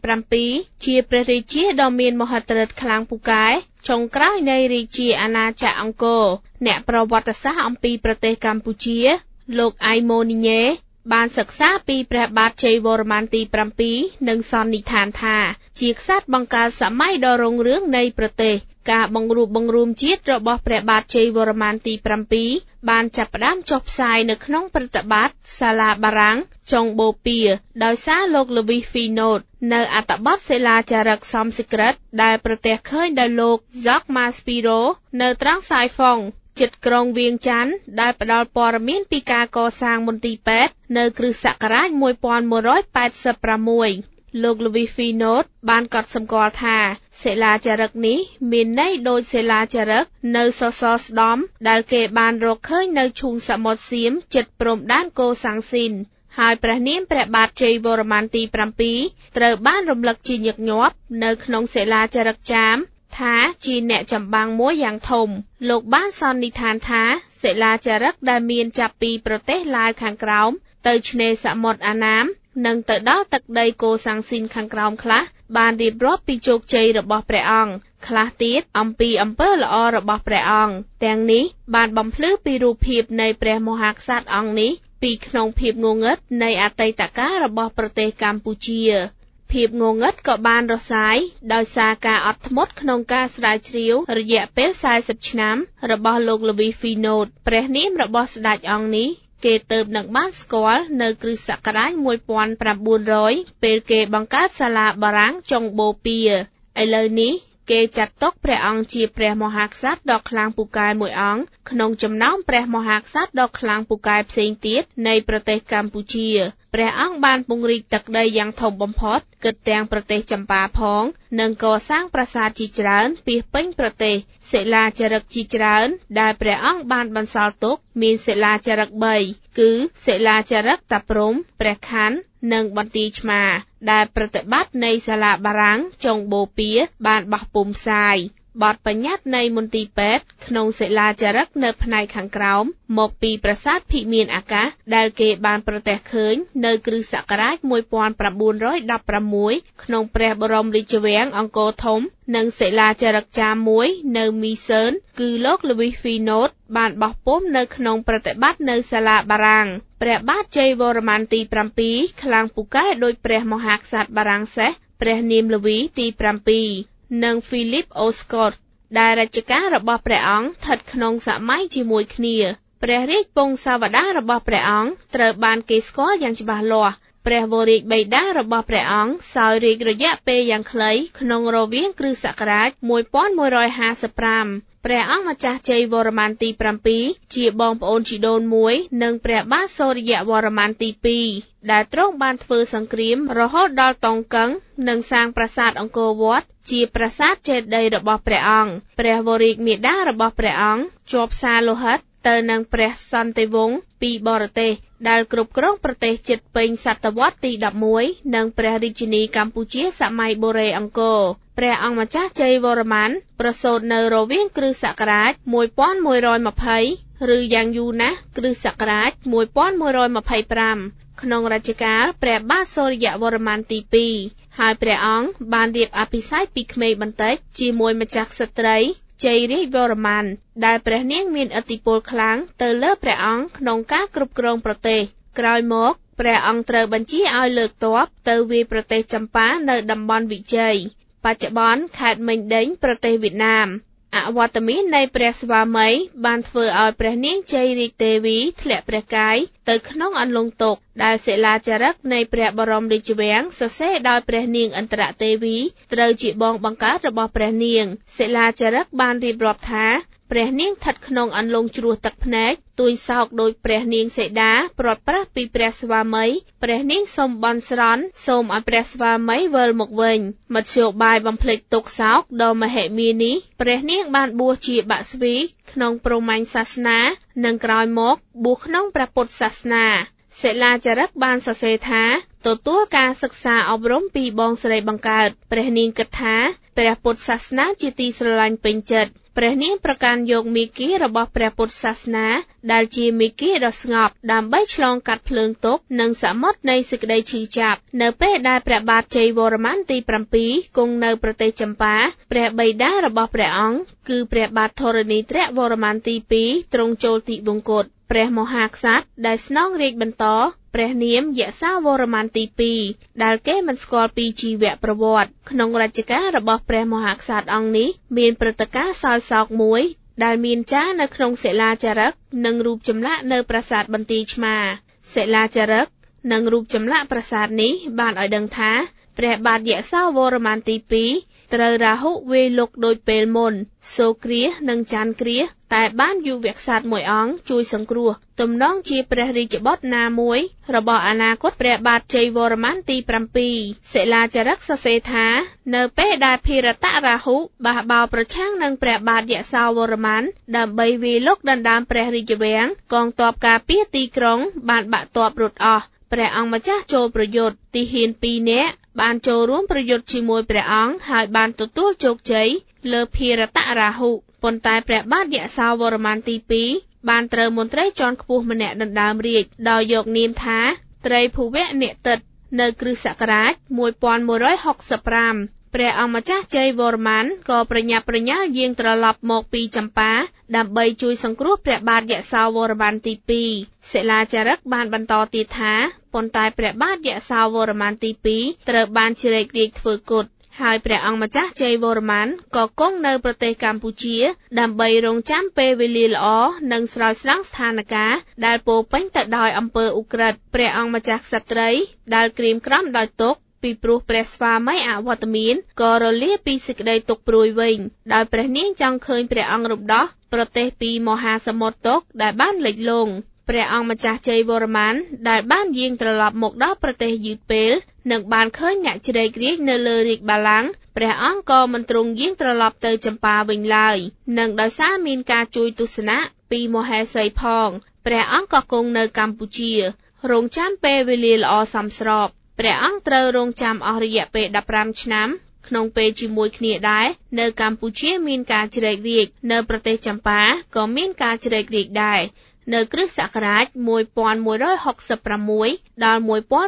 7ជាព្រះរាជាដ៏មានមហិទ្ធិឫទ្ធិខ្លាំងពូកែចុងក្រោយនៃរាជាអាណាចក្រអង្គរអ្នកប្រវត្តិសាស្ត្រអំពីប្រទេសកម្ពុជាលោកអៃម៉ូនីញ៉េបានសិក្សាពីព្រះបាទជ័យវរ្ម័នទី7និងសន្និដ្ឋានថាជាក្សត្របង្កើតសម័យដ៏រុងរឿងនៃប្រទេសការបង្រួបបង្រួមជាតិរបស់ព្រះបាទជ័យវរ្ម័នទី7បានចាប់ផ្ដើមចុះផ្សាយនៅក្នុងប្រតិបត្តិសាលាបារាំងចុងបូព៌ាដោយសារលោកលូវីសហ្វីណូតនៅអត្ថបទសិលាចារឹកសំស្ក្រឹតដែលប្រទះឃើញដោយលោកហ្សាក់ម៉ាស្ពីរ៉ូនៅត្រង់សាយហ្វុងជិតក្រុងវៀងច័ន្ទដែលផ្ដល់ព័ត៌មានពីការកសាងមន្ទីរពេទ្យនៅគ្រិស្តសករាជ1186លោកលូវីសហ្វីណូតបានកត់សម្គាល់ថាសិលាចារឹកនេះមានន័យដូចសិលាចារឹកនៅសសរស្តម្ភដែលគេបានរកឃើញនៅឈូងសមុទ្រសៀមជិតព្រំដែនកូសាំងស៊ីនហើយព្រះនាមព្រះបាទជ័យវរ្ម័នទី7ត្រូវបានរំលឹកជាញឹកញាប់នៅក្នុងសិលាចារឹកចាមថាជាអ្នកចម្បាំងមួយយ៉ាងធំលោកបានសន្និដ្ឋានថាសិលាចារឹកដែលមានចាប់ពីប្រទេសឡាវខាងក្រោមទៅឆ្នេរសមុទ្រអាណាមនិងទៅដល់ទឹកដីកូសាំងស៊ីនខាងក្រោមខ្លះបានរៀបរាប់ពីជោគជ័យរបស់ព្រះអង្គខ្លះទៀតអំពីអំពើល្អរបស់ព្រះអង្គទាំងនេះបានបំភ្លឺពីរូបភាពនៃព្រះមហាក្សត្រអង្គនេះពីក្នុងភាពងងឹតនៃអតីតកាលរបស់ប្រទេសកម្ពុជាភាពងងឹតក៏បានរសាយដោយសារការអត់ធ្មត់ក្នុងការស្រាវជ្រាវរយៈពេល40ឆ្នាំរបស់លោកលូវីសហ្វីណូតព្រះនាមរបស់ស្ដេចអង្គនេះគេទើបនឹងបានស្គាល់នៅគ្រិស្តសករាជ1900ពេលគេបង្កើតសាលាបារាំងចុងបូព៌ាឥឡូវនេះគេចាត់ទុកព្រះអង្គជាព្រះមហាក្សត្រដ៏ខ្លាំងពូកែមួយអង្គក្នុងចំណោមព្រះមហាក្សត្រដ៏ខ្លាំងពូកែផ្សេងទៀតនៃប្រទេសកម្ពុជាព្រះអង្គបានពង្រីកទឹកដីយ៉ាងធំបំផុតគិតទាំងប្រទេសចម្ប៉ាផងនិងកសាងប្រាសាទជាច្រើនពាសពេញប្រទេសសិលាចារឹកជាច្រើនដែលព្រះអង្គបានបន្សល់ទុកមានសិលាចារឹក3គឺសិលាចារឹកតាព្រហ្មព្រះខ័ននិងបន្ទាយឆ្មាដែលប្រតិបត្តិនៃសាលាបារាំងចុងបូព៌ាបានបោះពុម្ពផ្សាយបទបញ្ញត្តិនៃមន្ទីរពេទ្យក្នុងសិលាចារឹកនៅផ្នែកខាងក្រោមមកពីប្រាសាទភិមានអាកាសដែលគេបានប្រទះឃើញនៅគ្រិស្តសករាជ1916ក្នុងព្រះបរមរាជវាំងអង្គរធំនិងសិលាចារឹកចាមមួយនៅមីសឺនគឺលោកលូវីសហ្វីណូតបានបោះពុម្ពនៅក្នុងប្រតិបត្តិនៅសាលាបារាំងព្រះបាទជ័យវរ្ម័នទី7ខ្លាំងពូកែដោយព្រះមហាក្សត្របារាំងសេះព្រះនាមលូវីទី7និង Philip Oscott ដែលរជ្ជកាលរបស់ព្រះអង្គស្ថិតក្នុងសម័យជាមួយគ្នាព្រះរាជពង្សាវតាររបស់ព្រះអង្គត្រូវបានគេស្គាល់យ៉ាងច្បាស់លាស់ព្រះវររាជបិតារបស់ព្រះអង្គសោយរាជរយៈពេលយ៉ាងខ្លីក្នុងរវាងគ្រិស្តសករាជ1155ព្រះអង្គម្ចាស់ជ័យវរ្ម័នទី7ជាបងប្អូនជីដូនមួយនិងព្រះបាទសូរ្យវរ្ម័នទី2ដែលទ្រង់បានធ្វើសង្គ្រាមរហូតដល់តុងកឹងនិងសាងប្រាសាទអង្គរវត្តជាប្រាសាទចេតិយរបស់ព្រះអង្គព្រះវររាជមាតារបស់ព្រះអង្គជាប់សារលោហិតទៅនឹងព្រះសន្តិវង្សពីបរទេសដែលគ្រប់គ្រងប្រទេសជិតពេញសតវត្សទី11និងព្រះរាជធានីកម្ពុជាសម័យបូរេអង្គរព្រះអង្គម្ចាស់ជ័យវរ្ម័នប្រសូតនៅរវាងគ្រិស្តសករាជ1120ឬយ៉ាងយូរណាស់គ្រិស្តសករាជ1125ក្នុងរជ្ជកាលព្រះបាទសូរ្យវរ្ម័នទី2ហើយព្រះអង្គបានរៀបអភិសេកពីក្មេងបន្តិចជាមួយម្ចាស់ក្សត្រីជ័យរាជវរ្ម័នដែលព្រះនាងមានឥទ្ធិពលខ្លាំងទៅលើព្រះអង្គក្នុងការគ្រប់គ្រងប្រទេសក្រោយមកព្រះអង្គត្រូវបញ្ជាឲ្យលើកទ័ពទៅវាយប្រទេសចម្ប៉ានៅតំបន់វិជ័យបច្ចុប្បន្នខេត្តមេញដេញប្រទេសវៀតណាមអវត្តមាននៃព្រះស្វាមីបានធ្វើឲ្យព្រះនាងជ័យរាជទេវីធ្លាក់ព្រះកាយទៅក្នុងអន្លង់ទុក្ខដែលសិលាចារឹកនៃព្រះបរមរាជវាំងសរសេរដោយព្រះនាងឥន្ទ្រទេវីត្រូវជាបងបង្កើតរបស់ព្រះនាងសិលាចារឹកបានរៀបរាប់ថាព្រះនាងស្ថិតក្នុងអន្លង់ជ្រោះទឹកភ្នែកទួយសោកដោយព្រះនាងសីតាព្រាត់ប្រាសពីព្រះស្វាមីព្រះនាងសូមបន់ស្រន់សូមឲ្យព្រះស្វាមីវិលមកវិញមធ្យោបាយបំភ្លេចទុក្ខសោកដ៏មហិមានេះព្រះនាងបានបួសជាបក្សីក្នុងព្រហ្មញ្ញសាសនានិងក្រោយមកបួសក្នុងព្រះពុទ្ធសាសនាសិលាចារឹកបានសរសេរថាទទួលការសិក្សាអប់រំពីបងស្រីបង្កើតព្រះនាងគិតថាព្រះពុទ្ធសាសនាជាទីស្រឡាញ់ពេញចិត្តព្រះនាងប្រកាន់យកមាគ៌ារបស់ព្រះពុទ្ធសាសនាដែលជាមាគ៌ាដ៏ស្ងប់ដើម្បីឆ្លងកាត់ភ្លើងទុក្ខនិងសមុទ្រនៃសេចក្តីឈឺចាប់នៅពេលដែលព្រះបាទជ័យវរ្ម័នទី7គង់នៅប្រទេសចម្ប៉ាព្រះបិតារបស់ព្រះអង្គគឺព្រះបាទធរណីទ្រវរ្ម័នទី2ទ្រង់ចូលទិវង្គតព្រះមហាក្សត្រដែលស្នងរាជបន្តព្រះនាមយក្សាវរ្ម័នទី2ដែលគេមិនស្គាល់ពីជីវប្រវត្តិក្នុងរជ្ជកាលរបស់ព្រះមហាក្សត្រអង្គនេះមានព្រឹត្តិការណ៍សោយសោកមួយដែលមានចារនៅក្នុងសិលាចារឹកនិងរូបចម្លាក់នៅប្រាសាទបន្ទាយឆ្មាសិលាចារឹកនិងរូបចម្លាក់ប្រាសាទនេះបានឲ្យដឹងថាព្រះបាទយក្សាវរ្ម័នទី2ត្រូវរាហុវាយលុកដោយពេលមុនសូរគ្រាសនិងច័ន្ទគ្រាសតែបានយុវក្សត្រមួយអង្គជួយសង្គ្រោះទំនងជាព្រះរាជបុត្រណាមួយរបស់អនាគតព្រះបាទជ័យវរ្ម័នទី7សិលាចារឹកសរសេរថានៅពេលដែលភីរតរាហុបះបោរប្រឆាំងនឹងព្រះបាទយក្សាវរ្ម័នដើម្បីវាយលុកដណ្ដើមព្រះរាជវាំងកងទ័ពការពារទីក្រុងបានបាក់ទ័ពរត់អស់ព្រះអង្គម្ចាស់ចូលប្រយុទ្ធទាហាន2នាក់បានចូលរួមប្រយុទ្ធជាមួយព្រះអង្គហើយបានទទួលជោគជ័យលើភីរតរាហុប៉ុន្តែព្រះបាទយក្សាវរ្ម័នទី2បានត្រូវមន្ត្រីជាន់ខ្ពស់ម្នាក់ដណ្ដើមរាជដោយយកនាមថាត្រីភវនិទិតនៅគ្រិស្តសករាជ1165ព្រះអង្គម្ចាស់ជ័យវរ្ម័នក៏ប្រញាប់ប្រញាល់យាងត្រឡប់មកពីចម្ប៉ាដើម្បីជួយសង្គ្រោះព្រះបាទយក្សាវរ្ម័នទី2សិលាចារឹកបានបន្តទៀតថាប៉ុន្តែព្រះបាទយក្សាវរ្ម័នទី2ត្រូវបានជ្រែករាជ្យធ្វើគុតហើយព្រះអង្គម្ចាស់ជ័យវរ្ម័នក៏គង់នៅប្រទេសកម្ពុជាដើម្បីរងចាំពេលវេលាល្អនិងស្រោចស្រង់ស្ថានភាពដែលពោរពេញទៅដោយអំពើឧក្រិដ្ឋព្រះអង្គម្ចាស់ក្សត្រីដែលក្រៀមក្រំដោយទុក្ខពីព្រោះព្រះស្វាមីអវត្តមានក៏រលាពីសេចក្តីទុក្ខព្រួយវិញដោយព្រះនាងចង់ឃើញព្រះអង្គរំដោះប្រទេសពីមហាសមុទ្រទុក្ខដែលបានលិចលង់ព្រះអង្គម្ចាស់ជ័យវរ្ម័នដែលបានយាងត្រឡប់មកដល់ប្រទេសយឺតពេលនិងបានឃើញអ្នកជ្រែករាជ្យនៅលើរាជបល្ល័ង្កព្រះអង្គក៏មិនទ្រង់យាងត្រឡប់ទៅចម្ប៉ាវិញឡើយនិងដោយសារមានការជួយទស្សនៈពីមហេសីផងព្រះអង្គក៏គង់នៅកម្ពុជារងចាំពេលវេលាល្អសមស្របព្រះអង្គត្រូវរងចាំអស់រយៈពេល15ឆ្នាំក្នុងពេលជាមួយគ្នាដែរនៅកម្ពុជាមានការជ្រែករាជ្យនៅប្រទេសចម្ប៉ាក៏មានការជ្រែករាជ្យដែរនៅគ្រិស្តសករាជ1166ដល់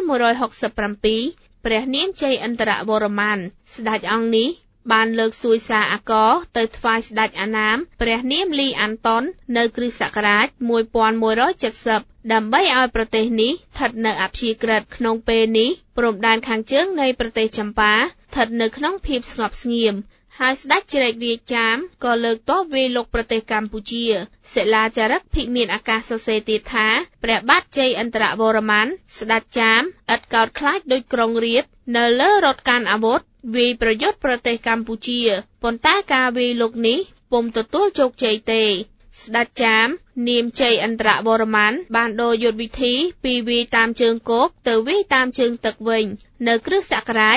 1167ព្រះនាមជ័យឥន្ទ្រវរ្ម័នស្ដេចអង្គនេះបានលើកសួយសារអាករទៅថ្វាយស្ដេចអាណាមព្រះនាមលីអាន់តុននៅគ្រិស្តសករាជ1170ដើម្បីឲ្យប្រទេសនេះស្ថិតនៅអព្យាក្រឹតក្នុងពេលនេះព្រំដែនខាងជើងនៃប្រទេសចម្ប៉ាស្ថិតនៅក្នុងភាពស្ងប់ស្ងៀមហើយស្ដេចជ្រែករាជចាមក៏លើកទ័ពវាយលុកប្រទេសកម្ពុជាសិលាចារឹកភិមានអាកាសសរសេរទៀតថាព្រះបាទជ័យឥន្ទ្រវរ្ម័នស្ដេចចាមឥតកោតខ្លាចដូចក្រុងរាពណ៍នៅលើរថកាន់អាវុធវាយប្រយុទ្ធប្រទេសកម្ពុជាប៉ុន្តែការវាយលុកនេះពុំទទួលជោគជ័យទេស្ដេចចាមនាមជ័យឥន្ទ្រវរ្ម័នបានដូរយុទ្ធវិធីពីវាយតាមជើងគោកទៅវាយតាមជើងទឹកវិញនៅគ្រិស្តសករាជ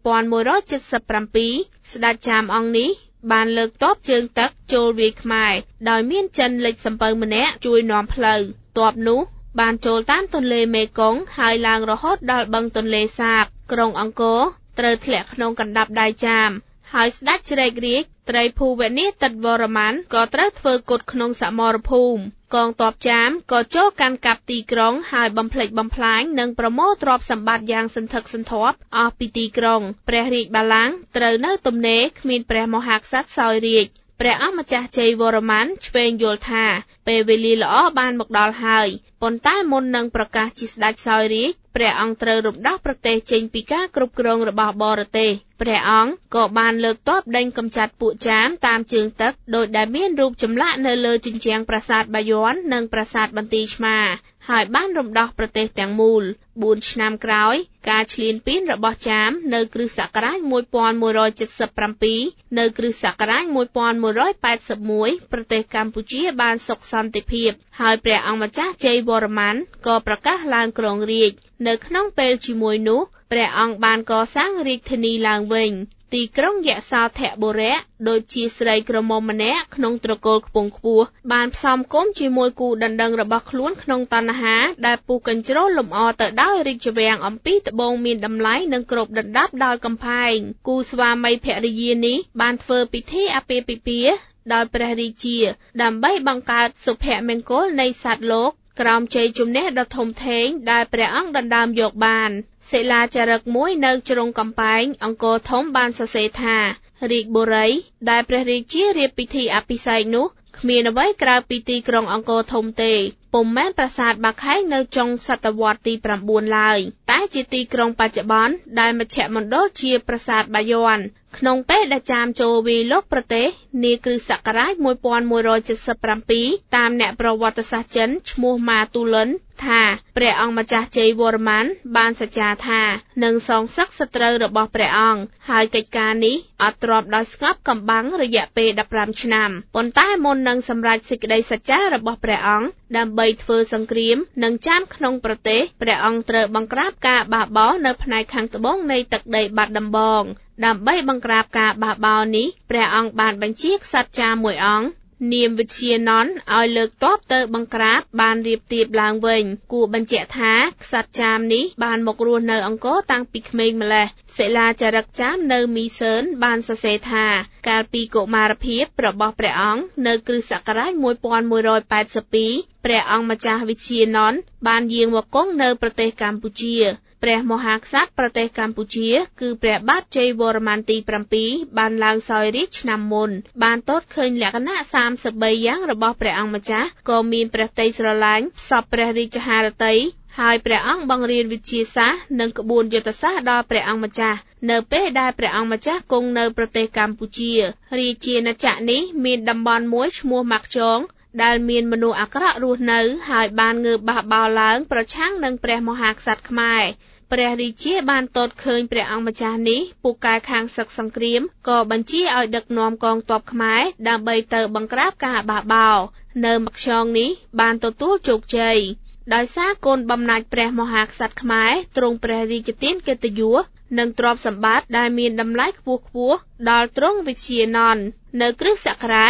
1177ស្ដេចចាមអង្គនេះបានលើកទ័ពជើងទឹកចូលវាយខ្មែរដោយមានចិនលិចសំពៅម្នាក់ជួយនាំផ្លូវទ័ពនោះបានចូលតាមទន្លេមេគង្គហើយឡើងរហូតដល់បឹងទន្លេសាបក្រុងអង្គរត្រូវធ្លាក់ក្នុងកណ្ដាប់ដៃចាមហើយស្ដេចជ្រែករាជត្រីភូវនាទិតវរ្ម័នក៏ត្រូវធ្វើគត់ក្នុងសមរភូមិកងទ័ពចាមក៏ចូលកាន់កាប់ទីក្រុងហើយបំផ្លិចបំផ្លាញនិងប្រមូលទ្រព្យសម្បត្តិយ៉ាងសន្ធឹកសន្ធាប់អស់ពីទីក្រុងព្រះរាជបល្ល័ង្កត្រូវនៅទំនេរគ្មានព្រះមហាក្សត្រសោយរាជ្យព្រះអង្គម្ចាស់ជ័យវរ្ម័នឆ្វេងយល់ថាពេលវេលាល្អបានមកដល់ហើយប៉ុន្តែមុននឹងប្រកាសជាស្ដេចសោយរាជ្យព្រះអង្គត្រូវរំដោះប្រទេសចេញពីការគ្រប់គ្រងរបស់បរទេសព្រះអង្គក៏បានលើកទ័ពដេញកម្ចាត់ពួកចាមតាមជើងទឹកដោយដែលមានរូបចម្លាក់នៅលើជញ្ជាំងប្រាសាទបាយ័ននិងប្រាសាទបន្ទាយឆ្មារហើយបានរំដោះប្រទេសទាំងមូល4ឆ្នាំក្រោយការឈ្លានពានរបស់ចាមនៅគ្រិស្តសករាជ1177នៅគ្រិស្តសករាជ1181ប្រទេសកម្ពុជាបានសុខសន្តិភាពហើយព្រះអង្គម្ចាស់ជ័យវរ្ម័នក៏ប្រកាសឡើងគ្រងរាជ្យនៅក្នុងពេលជាមួយនោះព្រះអង្គបានកសាងរាជធានីឡើងវិញទីក្រុងយសោធបុរៈដូចជាស្រីក្រមុំម្នាក់ក្នុងត្រកូលខ្ពង់ខ្ពស់បានផ្សំគុំជាមួយគូដណ្ដឹងរបស់ខ្លួនក្នុងតណ្ហាដែលពុះកញ្ជ្រោលលម្អទៅដោយរាជវាំងអំពីត្បូងមានតម្លៃនិងគ្របដណ្ដប់ដោយកំផែងគូស្វាមីភរិយានេះបានធ្វើពិធីអាពាហ៍ពិពាហ៍ដោយព្រះរាជាដើម្បីបង្កើតសុភមង្គលនៃសត្វលោកក្រោមជ័យជំនះដ៏ធំធេងដែលព្រះអង្គដណ្ដើមយកបានសិលាចារឹកមួយនៅជ្រុងកំពែងអង្គរធំបានសរសេរថារាជបុរីដែលព្រះរាជារៀបពិធីអភិសេកនោះគ្មានអ្វីក្រៅពីទីក្រុងអង្គរធំទេពុំមែនប្រាសាទបាខែងនៅចុងសតវត្សទី9ឡើយតែជាទីក្រុងបច្ចុប្បន្នដែលមជ្ឈមណ្ឌលជាប្រាសាទបាយ័នក្នុងពេលដែលចាមចូលវាយលុកប្រទេសនាគ្រិស្តសករាជ1177តាមអ្នកប្រវត្តិសាស្ត្រចិនឈ្មោះម៉ាទូលិនថាព្រះអង្គម្ចាស់ជ័យវរ្ម័នបានសច្ចាថានឹងសងសឹកសត្រូវរបស់ព្រះអង្គហើយកិច្ចការនេះអត់ទ្រាំដោយស្ងប់កំបាំងរយៈពេល15ឆ្នាំប៉ុន្តែមុននឹងសម្រេចសេចក្តីសច្ចារបស់ព្រះអង្គដើម្បីធ្វើសង្គ្រាមនឹងចាមក្នុងប្រទេសព្រះអង្គត្រូវបង្ក្រាបការបះបោរនៅផ្នែកខាងត្បូងនៃទឹកដីបាត់ដំបងដើម្បីបង្ក្រាបការបះបោរនេះព្រះអង្គបានបញ្ជាក្សត្រចាមមួយអង្គនាមវិជាណនឲ្យលើកទ័ពទៅបង្ក្រាបបានរៀបទៀបឡើងវិញគួរបញ្ជាក់ថាក្សត្រចាមនេះបានមករស់នៅអង្គរតាំងពីក្មេងម្ល៉េះសិលាចារឹកចាមនៅមីសឺនបានសរសេរថាកាលពីកុមារភាពរបស់ព្រះអង្គនៅគ្រិស្តសករាជ1182ព្រះអង្គម្ចាស់វិជាណនបានយាងមកគង់នៅប្រទេសកម្ពុជាព្រះមហាក្សត្រប្រទេសកម្ពុជាគឺព្រះបាទជ័យវរ្ម័នទី7បានឡើងសោយរាជ្យឆ្នាំមុនបានទតឃើញលក្ខណៈ33យ៉ាងរបស់ព្រះអង្គម្ចាស់ក៏មានព្រះទ័យស្រឡាញ់ផ្សព្វព្រះរាជហឫទ័យហើយព្រះអង្គបង្រៀនវិទ្យាសាស្ត្រនិងក្បួនយុទ្ធសាស្ត្រដល់ព្រះអង្គម្ចាស់នៅពេលដែលព្រះអង្គម្ចាស់គង់នៅប្រទេសកម្ពុជារាជាណាចក្រនេះមានតំបន់មួយឈ្មោះម៉ាក់ចងដែលមានមនុស្សអាក្រក់រស់នៅហើយបានងើបបះបោរឡើងប្រឆាំងនឹងព្រះមហាក្សត្រខ្មែរព្រះរាជាបានទតឃើញព្រះអង្គម្ចាស់នេះពូកែខាងសឹកសង្គ្រាមក៏បញ្ជាឲ្យដឹកនាំកងទ័ពខ្មែរដើម្បីទៅបង្ក្រាបការបះបោរនៅម៉ាក់ចងនេះបានទទួលជោគជ័យដោយសារគុណបំណាច់ព្រះមហាក្សត្រខ្មែរទ្រង់ព្រះរាជទានកិត្តិយសនិងទ្រព្យសម្បត្តិដែលមានតម្លៃខ្ពស់ៗដល់ទ្រង់វិជាណននៅគ្រិស្តសករាជ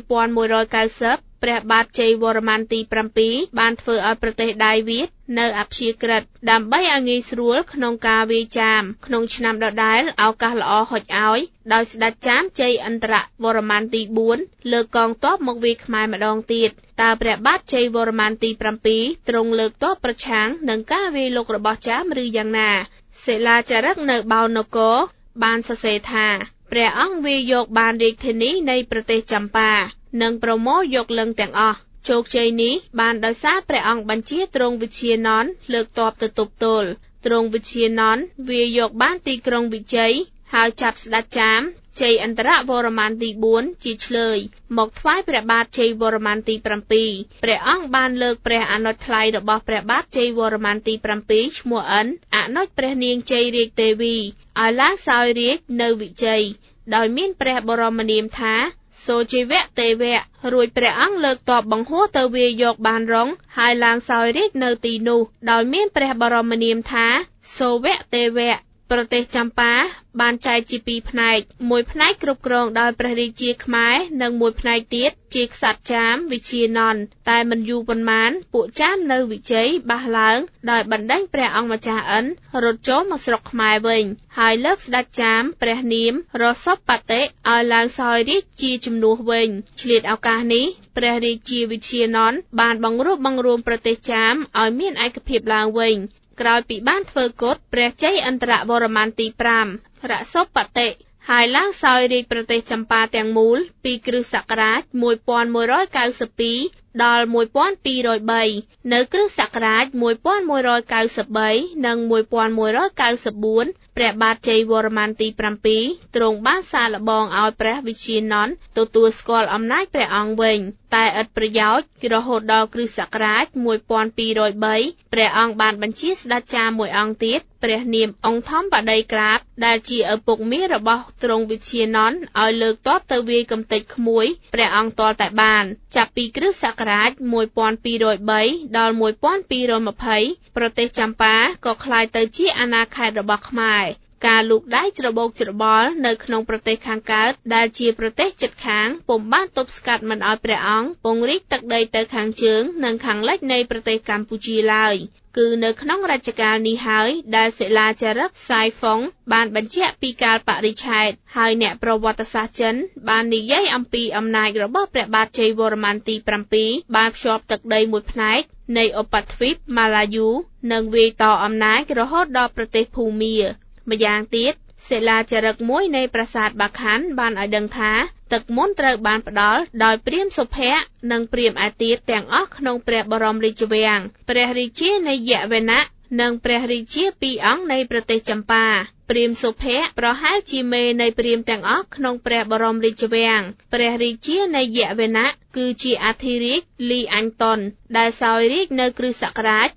1190ព្រះបាទជ័យវរ្ម័នទី7បានធ្វើឲ្យប្រទេសដៃវៀតនៅអព្យាក្រឹតដើម្បីឲ្យងាយស្រួលក្នុងការវាយចាមក្នុងឆ្នាំដដែលឱកាសល្អហុចឲ្យដោយស្ដេចចាមជ័យឥន្ទ្រវរ្ម័នទី4លើកកងទ័ពមកវាយខ្មែរម្ដងទៀតតើព្រះបាទជ័យវរ្ម័នទី7ទ្រង់លើកទ័ពប្រឆាំងនឹងការវាយលុករបស់ចាមឬយ៉ាងណាសិលាចារឹកនៅបោនគរបានសរសេរថាព្រះអង្គវាយយកបានរាជធានីនៃប្រទេសចម្ប៉ានិងប្រមូលយកលឹងទាំងអស់ជោគជ័យនេះបានដោយសារព្រះអង្គបញ្ជាទ្រង់វិជាណនលើកទ័ពទៅទប់ទល់ទ្រង់វិជាណនវាយយកបានទីក្រុងវិជ័យហើយចាប់ស្ដេចចាមជ័យអន្តរវរ្ម័នទី4ជាឆ្លើយមកថ្វាយព្រះបាទជ័យវរ្ម័នទី7ព្រះអង្គបានលើកព្រះអនុត្តថ្លៃរបស់ព្រះបាទជ័យវរ្ម័នទី7ឈ្មោះអនុត្តព្រះនាងជ័យរាជទេវីឲ្យឡើងសោយរាជ្យនៅវិជ័យដោយមានព្រះបរមនាមថាសូជីវៈទេវៈរួចព្រះអង្គលើកទ័ពបង្ហួរទៅវាយយកបានរងហើយឡើងសោយរាជ្យនៅទីនោះដោយមានព្រះបរមនាមថាសូវៈទេវៈប្រទេសចម្ប៉ាបានចែកជាពីរផ្នែកមួយផ្នែកគ្រប់គ្រងដោយព្រះរាជាខ្មែរនិងមួយផ្នែកទៀតជាក្សត្រចាមវិជានន្ទតែមិនយូរប៉ុន្មានពួកចាមនៅវិជ័យបះឡើងដោយបណ្ដេញព្រះអង្គម្ចាស់រត់ចូលមកស្រុកខ្មែរវិញហើយលើកស្ដេចចាមព្រះនាមរសពបតិឲ្យឡើងសោយរាជ្យជាជំនួសវិញឆ្លៀតឱកាសនេះព្រះរាជាវិជានន្ទបានបង្រួបបង្រួមប្រទេសចាមឲ្យមានឯកភាពឡើងវិញក្រោយពីបានធ្វើកុដព្រះជ័យអន្តរវរ្ម័នទី5រសពតិហើយឡើងសោយរាជ្យប្រទេសចម្ប៉ាទាំងមូលពីគ្រិស្តសករាជ1192ដល់1203នៅគ្រិស្តសករាជ1193និង1194ព្រះបាទជ័យវរ្ម័នទី7ទ្រង់បានសាកល្បងឲ្យព្រះវិជានន្ទទទួលស្គាល់អំណាចព្រះអង្គវិញតែឥតប្រយោជន៍រហូតដល់គ្រិស្តសករាជ1203ព្រះអង្គបានបញ្ជាស្ដេចចាមមួយអង្គទៀតព្រះនាមអង្គធំបតីក្រាបដែលជាឪពុកមាររបស់ទ្រង់វិជានន្ទឲ្យលើកទ័ពទៅវាយកំទេចក្មួយព្រះអង្គទាល់តែបានចាប់ពីគ្រិស្តសករាជ1203ដល់1220ប្រទេសចម្ប៉ាក៏ក្លាយទៅជាអាណាខេត្តរបស់ខ្មែរការលូកដៃច្របូកច្របល់នៅក្នុងប្រទេសខាងកើតដែលជាប្រទេសជិតខាងពុំបានទប់ស្កាត់មិនឲ្យព្រះអង្គពង្រីកទឹកដីទៅខាងជើងនិងខាងលិចនៃប្រទេសកម្ពុជាឡើយគឺនៅក្នុងរជ្ជកាលនេះហើយដែលសិលាចារឹកសាយហ្វុងបានបញ្ជាក់ពីកាលបរិច្ឆេទហើយអ្នកប្រវត្តិសាស្ត្រចិនបាននិយាយអំពីអំណាចរបស់ព្រះបាទជ័យវរ្ម័នទី7បានភ្ជាប់ទឹកដីមួយផ្នែកនៃឧបទ្វីបម៉ាឡាយូនិងវាយតអំណាចរហូតដល់ប្រទេសភូមាម្យ៉ាងទៀតសិលាចារឹកមួយនៃប្រាសាទបាខាន់បានឲ្យដឹងថាទឹកមន្តត្រូវបានផ្ដល់ដោយព្រាហ្មណ៍សុភ័ក្រនិងព្រាហ្មណ៍ឯទៀតទាំងអស់ក្នុងព្រះបរមរាជវាំងព្រះរាជានៃយវណៈនិងព្រះរាជាពីរអង្គនៃប្រទេសចម្ប៉ាព្រាហ្មណ៍សុភ័ក្រប្រហែលជាមេនៃព្រាហ្មណ៍ទាំងអស់ក្នុងព្រះបរមរាជវាំងព្រះរាជានៃយវណៈគឺជាអធិរាជលីអាញ់តុនដែលសោយរាជ្យនៅគ្រិស្តសករាជ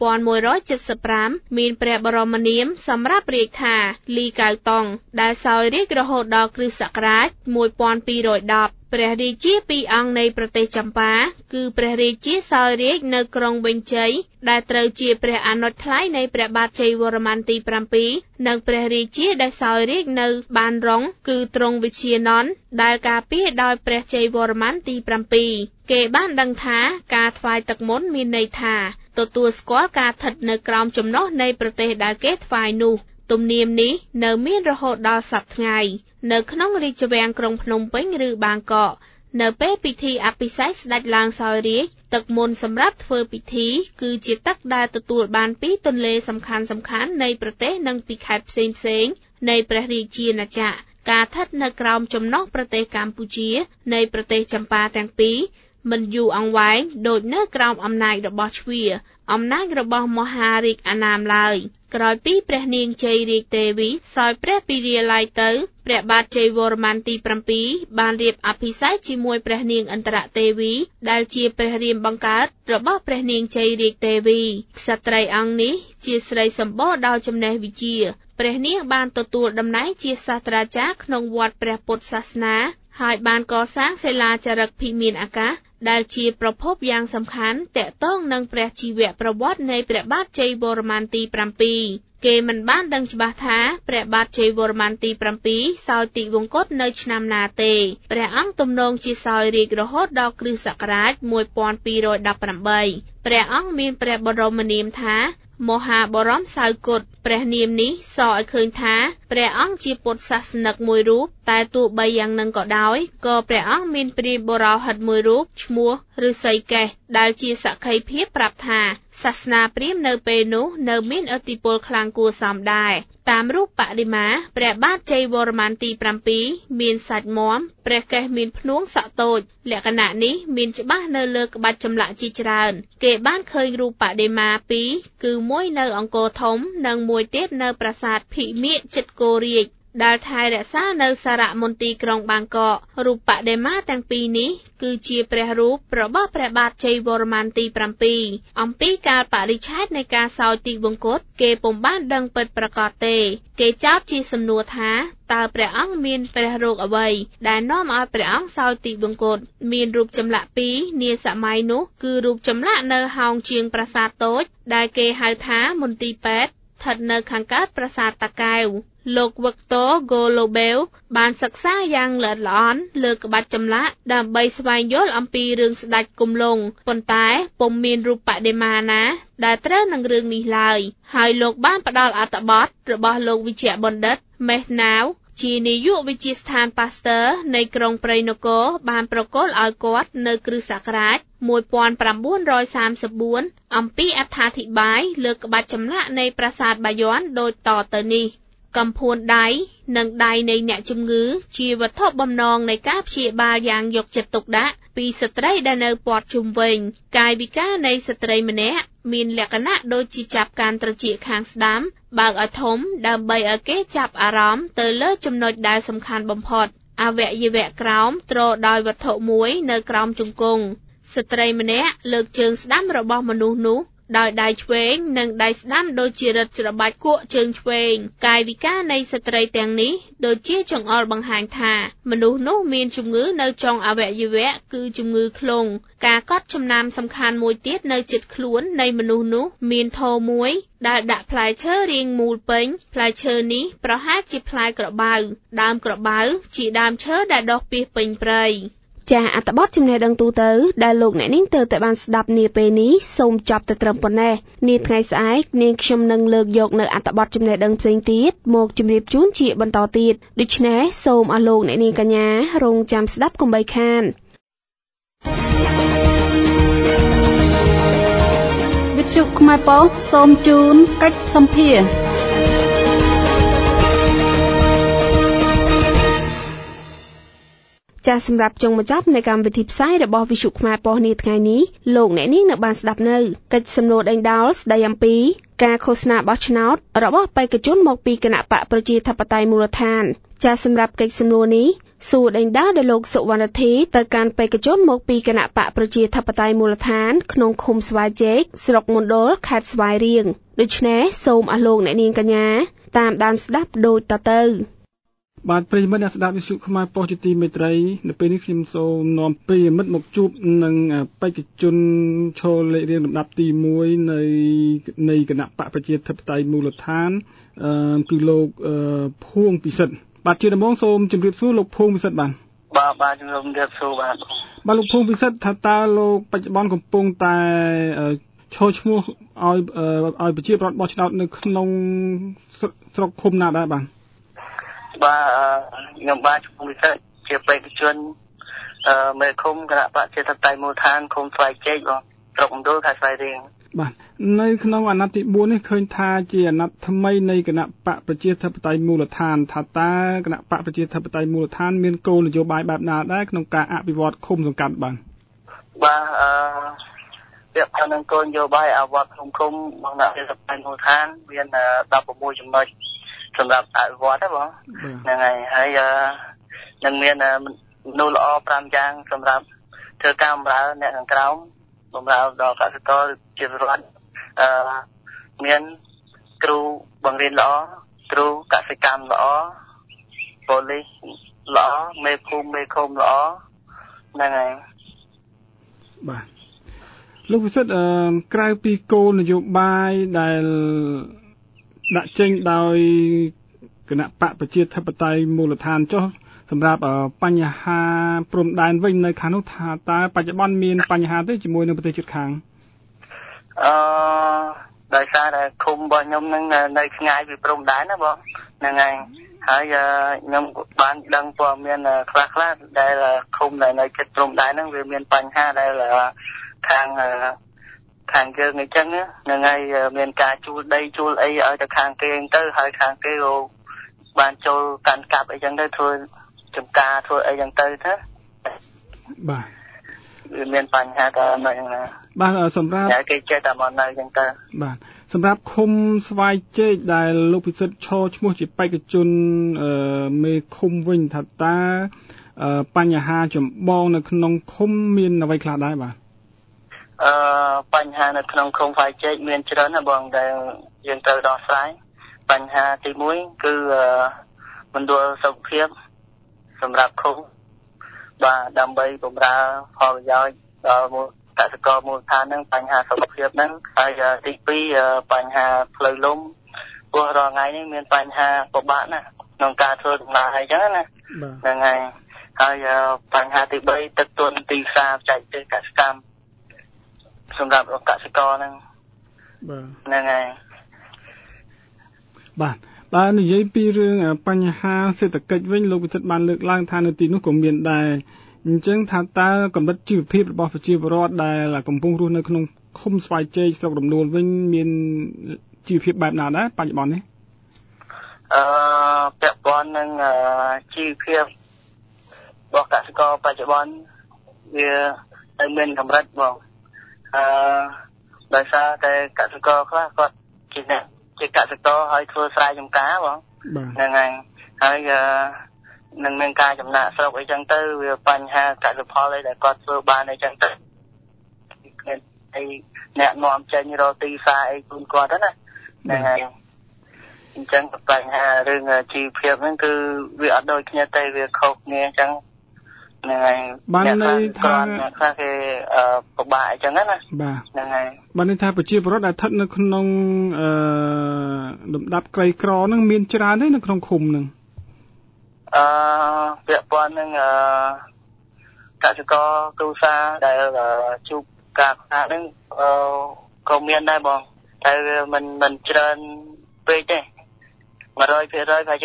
1175មានព្រះបរមនាមសម្រាប់រាជថាលីកៅតុងដែលសោយរាជ្យរហូតដល់គ្រិស្តសករាជ1210ព្រះរាជាពីរអង្គនៃប្រទេសចម្ប៉ាគឺព្រះរាជាសោយរាជ្យនៅក្រុងវិញជ័យដែលត្រូវជាព្រះអនុត្តថ្លៃនៃព្រះបាទជ័យវរ្ម័នទី7និងព្រះរាជាដែលសោយរាជ្យនៅបានរងគឺទ្រង់វិជានន្ទដែលការពារដោយព្រះជ័យវរ្ម័នទី7គេបានដឹងថាការថ្វាយទឹកមន្តមានន័យថាទទួលស្គាល់ការស្ថិតនៅក្រោមចំណុះនៃប្រទេសដែលគេថ្វាយនោះទំនៀមនេះនៅមានរហូតដល់សព្វថ្ងៃនៅក្នុងរាជវាំងក្រុងភ្នំពេញឬបាងកកនៅពេលពិធីអភិសេកស្ដេចឡើងសោយរាជ្យទឹកមន្តសម្រាប់ធ្វើពិធីគឺជាទឹកដែលទទួលបានពីទន្លេសំខាន់ៗនៃប្រទេសនិងពីខេត្តផ្សេងៗនៃព្រះរាជាណាចក្រការស្ថិតនៅក្រោមចំណុះប្រទេសកម្ពុជានៃប្រទេសចម្ប៉ាទាំងពីរមិនយូរអង្វែងដូចនៅក្រោមអំណាចរបស់ជ្វាអំណាចរបស់មហារាជអាណាមឡើយក្រោយពីព្រះនាងជ័យរាជទេវីសោយព្រះពីរាល័យទៅព្រះបាទជ័យវរ្ម័នទី7បានរៀបអភិសេកជាមួយព្រះនាងឥន្ទ្រទេវីដែលជាព្រះរាមបង្កើតរបស់ព្រះនាងជ័យរាជទេវីក្សត្រីអង្គនេះជាស្រីសម្បូរដោយចំណេះវិជ្ជាព្រះនាងបានទទួលតំណែងជាសាស្ត្រាចារ្យក្នុងវត្តព្រះពុទ្ធសាសនាហើយបានកសាងសិលាចារឹកភិមានអាកាសដែលជាប្រភពយ៉ាងសំខាន់ទាក់ទងនឹងព្រះជីវប្រវត្តិនៃព្រះបាទជ័យវរ្ម័នទី7គេមិនបានដឹងច្បាស់ថាព្រះបាទជ័យវរ្ម័នទី7សោយទិវង្គតនៅឆ្នាំណាទេព្រះអង្គទំនងជាសោយរាជ្យរហូតដល់គ្រិស្តសករាជ1218ព្រះអង្គមានព្រះបរមនាមថាមហាបរមសោយគតព្រះនាមនេះសរឲ្យឃើញថាព្រះអង្គជាពុទ្ធសាសនិកមួយរូបតែទោះបីយ៉ាងនឹងក៏ដោយក៏ព្រះអង្គមានព្រាហ្មណ៍បរោហិតមួយរូបឈ្មោះឫស្សីកេសដែលជាសក្ខីភាពប្រាប់ថាសាសនាព្រាហ្មណ៍នៅពេលនោះនៅមានឥទ្ធិពលខ្លាំងគួរសមដែរតាមរូបបដិមាព្រះបាទជ័យវរ្ម័នទី7មានសាច់មាំព្រះកេសមានភ្នួងសក់តូចលក្ខណៈនេះមានច្បាស់នៅលើក្បាច់ចម្លាក់ជាច្រើនគេបានឃើញរូបបដិមា2គឺមួយនៅអង្គរធំនិងមួយទៀតនៅប្រាសាទភិមាជិតគោរាជដែលថែរក្សានៅសារមន្ទីរក្រុងបាងកករូបបដិមាទាំងពីរនេះគឺជាព្រះរូបរបស់ព្រះបាទជ័យវរ្ម័នទី7អំពីកាលបរិច្ឆេទនៃការសោយទីវង្គតគេពុំបានដឹងពិតប្រាកដទេគេចោទជាសំណួរថាតើព្រះអង្គមានព្រះរោគអ្វីដែលនាំឲ្យព្រះអង្គសោយទីវង្គតមានរូបចម្លាក់ពីរនាសម័យនោះគឺរូបចម្លាក់នៅហោងជាងប្រាសាទតូចដែលគេហៅថាមន្ទីរពេទ្យស្ថិតនៅខាងកើតប្រាសាទតាកែវលោក Victor Golobel បានសិក្សាយ៉ាងល្អិតល្អន់លើក្បាច់ចម្លាក់ដើម្បីស្វែងយល់អំពីរឿងស្ដេចគំលង់ប៉ុន្តែពុំមានរូបបដិមាណាដែលត្រូវនឹងរឿងនេះឡើយហើយលោកបានផ្ដល់អត្ថបទរបស់លោកវិជ្ជបណ្ឌិត Mehnaw ជានាយកវិទ្យាស្ថាន Pasteur នៃក្រុងព្រៃនគរបានប្រគល់ឲ្យគាត់នៅគ្រិស្តសករាជ1934អំពីអត្ថាធិប្បាយលើក្បាច់ចម្លាក់នៃប្រាសាទបាយ័នដូចតទៅនេះកំភួនដៃនិងដៃនៃអ្នកជំងឺជាវត្ថុបំណងនៃការព្យាបាលយ៉ាងយកចិត្តទុកដាក់ពីស្ត្រីដែលនៅព័ទ្ធជុំវិញកាយវិការនៃស្ត្រីម្នាក់មានលក្ខណៈដូចជាចាប់កាន់ត្រចៀកខាងស្ដាំបើកឲ្យធំដើម្បីឲ្យគេចាប់អារម្មណ៍ទៅលើចំណុចដែលសំខាន់បំផុតអវយវៈក្រោមទ្រដោយវត្ថុមួយនៅក្រោមជង្គង់ស្ត្រីម្នាក់លើកជើងស្ដាំរបស់មនុស្សនោះដោយដៃឆ្វេងនិងដៃស្ដាំដូចជារឹតច្របាច់គក់ជើងឆ្វេងកាយវិការនៃស្ត្រីទាំងនេះដូចជាចង្អុលបង្ហាញថាមនុស្សនោះមានជំងឺនៅចុងអវយវៈគឺជំងឺឃ្លុងការកត់ចំណាំសំខាន់មួយទៀតនៅជិតខ្លួននៃមនុស្សនោះមានថូមួយដែលដាក់ផ្លែឈើរាងមូលពេញផ្លែឈើនេះប្រហែលជាផ្លែក្របៅដើមក្របៅជាដើមឈើដែលដុះពាសពេញព្រៃចាអត្ថបទចំណេះដឹងទូទៅដែលលោកអ្នកនាងទៅតែបានស្ដាប់នាពេលនេះសូមចប់តែត្រឹមប៉ុណ្ណេះនាថ្ងៃស្អែកនាងខ្ញុំនឹងលើកយកនៅអត្ថបទចំណេះដឹងផ្សេងទៀតមកជម្រាបជូនជាបន្តទៀតដូច្នេះសូមអស់លោកអ្នកនាងកញ្ញារងចាំស្ដាប់កុំបីខានវិទ្យុខ្មែរប៉ុស្តិ៍សូមជូនកិច្ចសម្ភារចាសសម្រាប់ចុងបញ្ចប់នៃកម្មវិធីផ្សាយរបស់វិទ្យុខ្មែរប៉ុស្តិ៍នាថ្ងៃនេះលោកអ្នកនាងនៅបានស្ដាប់នៅកិច្ចសំណួរដេញដោលស្ដីអំពីការឃោសនាបោះឆ្នោតរបស់បេក្ខជនមកពីគណៈបកប្រជាធិបតេយ្យមូលដ្ឋានចាសសម្រាប់កិច្ចសំណួរនេះសួរដេញដោលដល់លោកសុវណ្ណធីទៅកាន់បេក្ខជនមកពីគណៈបកប្រជាធិបតេយ្យមូលដ្ឋានក្នុងឃុំស្វាយជែកស្រុកមណ្ឌលខេត្តស្វាយរៀងដូច្នេះសូមអស់លោកអ្នកនាងកញ្ញាតាមដានស្ដាប់ដូចតទៅបាទប្រិយមិត្តអ្នកស្ដាប់វិទ្យុខ្មែរប៉ុស្តិ៍ជាទីមេត្រីនៅពេលនេះខ្ញុំសូមនាំប្រិយមិត្តមកជួបនឹងបេក្ខជនឈរលេខរៀងលំដាប់ទី1នៃគណៈបកប្រជាធិបតេយ្យមូលដ្ឋានគឺលោកភួងពិសិដ្ឋបាទជាដំបូងសូមជម្រាបសួរលោកភួងពិសិដ្ឋបាទជំរាបសួរបាទលោកភួងពិសិដ្ឋថាតើលោកបច្ចុប្បន្នកំពុងតែឈរឈ្មោះឲ្យប្រជាប្រដ្ឋបោះឆ្នោតនៅក្នុងស្រុកឃុំណាដែរបាទខ្ញុំបាទជំរាបសួរជាបេក្ខជនមេឃុំគណៈបកប្រជាធិបតេយ្យមូលដ្ឋានឃុំស្វាយជែកបងស្រុកមណ្ឌលខេត្តស្វាយរៀងបាទនៅក្នុងអាណត្តិទី4នេះឃើញថាជាអាណត្តិថ្មីនៃគណៈបកប្រជាធិបតេយ្យមូលដ្ឋានថាតើគណៈបកប្រជាធិបតេយ្យមូលដ្ឋានមានគោលនយោបាយបែបណាដែរក្នុងការអភិវឌ្ឍឃុំសង្កាត់បាទពាក់ព័ន្ធនឹងគោលនយោបាយអភិវឌ្ឍឃុំបងគណៈបកប្រជាធិបតេយ្យមូលដ្ឋានមាន16ចំណុចសម្រាប់អភិវឌ្ឍហ្នឹងបងហ្នឹងហើយនឹងមានមនុស្សល្អ5យ៉ាងសម្រាប់ធ្វើការបម្រើអ្នកខាងក្រោមបម្រើដល់កសិករជារដ្ឋមានគ្រូបង្រៀនល្អគ្រូកសិកម្មល្អប៉ូលីសល្អមេភូមិមេឃុំល្អហ្នឹងហើយបាទលោកវិសិទ្ធក្រៅពីគោលនយោបាយដែលដាក់ចេញដោយគណៈបកប្រជាធិបតេយ្យមូលដ្ឋានចុះសម្រាប់បញ្ហាព្រំដែនវិញនៅខាងនោះថាតើបច្ចុប្បន្នមានបញ្ហាទេជាមួយនឹងប្រទេសជិតខាងដោយសារតែឃុំរបស់ខ្ញុំនឹងនៅឆ្ងាយពីព្រំដែនណាបងហ្នឹងហើយខ្ញុំបានដឹងព័ត៌មានខ្លះដែលឃុំដែលនៅជិតព្រំដែនហ្នឹងវាមានបញ្ហាដែលខាងយើងអញ្ចឹងហ្នឹងហើយមានការជួលដីជួលអីឲ្យទៅខាងគេទៅហើយខាងគេក៏បានចូលកាន់កាប់អីចឹងទៅធ្វើចំការធ្វើអីចឹងទៅណាបាទមានបញ្ហាក៏មិនណាបាទសម្រាប់គេចេះតែមកនៅចឹងទៅបាទសម្រាប់ឃុំស្វាយជែកដែលលោកពិសិដ្ឋឈរឈ្មោះជាបេក្ខជនមេឃុំវិញថាតើបញ្ហាចម្បងនៅក្នុងឃុំមានអ្វីខ្លះដែរបាទបញ្ហានៅក្នុងឃុំស្វាយជែកមានច្រើនណាស់បងដែលយើងត្រូវដោះស្រាយបញ្ហាទី1គឺមណ្ឌលសុខភាពសម្រាប់ឃុំបាទដើម្បីបម្រើផលប្រយោជន៍ដល់កសិករមូលដ្ឋានហ្នឹងបញ្ហាសុខភាពហ្នឹងហើយទី2បញ្ហាផ្លូវលំព្រោះរាល់ថ្ងៃនេះមានបញ្ហាពិបាកណាស់ក្នុងការធ្វើដំណើរអីចឹងណាហ្នឹងហើយបញ្ហាទី3ទឹកទុនទីផ្សារបច្ចេកទេសកសិកម្មសម្រាប់កសិករហ្នឹងបាទហ្នឹងហើយបាទនិយាយពីរឿងបញ្ហាសេដ្ឋកិច្ចវិញលោកវិសិទ្ធបានលើកឡើងថានៅទីនោះក៏មានដែរអញ្ចឹងថាតើកម្រិតជីវភាពរបស់ប្រជាពលរដ្ឋដែលកំពុងរស់នៅក្នុងឃុំស្វាយជែកស្រុករំដួលវិញមានជីវភាពបែបណាដែរបច្ចុប្បន្ននេះពាក់ព័ន្ធនឹងជីវភាពរបស់កសិករបច្ចុប្បន្នវានៅមានកម្រិតបងដោយសារតែកសិករខ្លះគាត់ជាកសិករហើយធ្វើស្រែចម្ការបងហ្នឹងហើយនឹងមានការចំណាក់ស្រុកអីចឹងទៅវាបញ្ហាកសិផលអីដែលគាត់ធ្វើបានអីចឹងទៅអីអ្នកនាំចេញរកទីផ្សារអីជូនគាត់ទៅណាហ្នឹងហើយអញ្ចឹងបញ្ហារឿងជីវភាពហ្នឹងគឺវាអត់ដូចគ្នាទេវាខុសគ្នាអញ្ចឹងហ្នឹងហើយបានន័យថាខ្លះគេពិបាកអញ្ចឹងណាបាទហ្នឹងហើយបានន័យថាប្រជាពលរដ្ឋដែលស្ថិតនៅក្នុងលំដាប់ក្រីក្រហ្នឹងមានច្រើនទេនៅក្នុងឃុំហ្នឹងពាក់ព័ន្ធនឹងកសិករគ្រួសារដែលជួបការខ្វះហ្នឹងក៏មានដែរបងតែវាមិនច្រើនពេកទេ 100% ប្រហែលជា10ទៅ 20%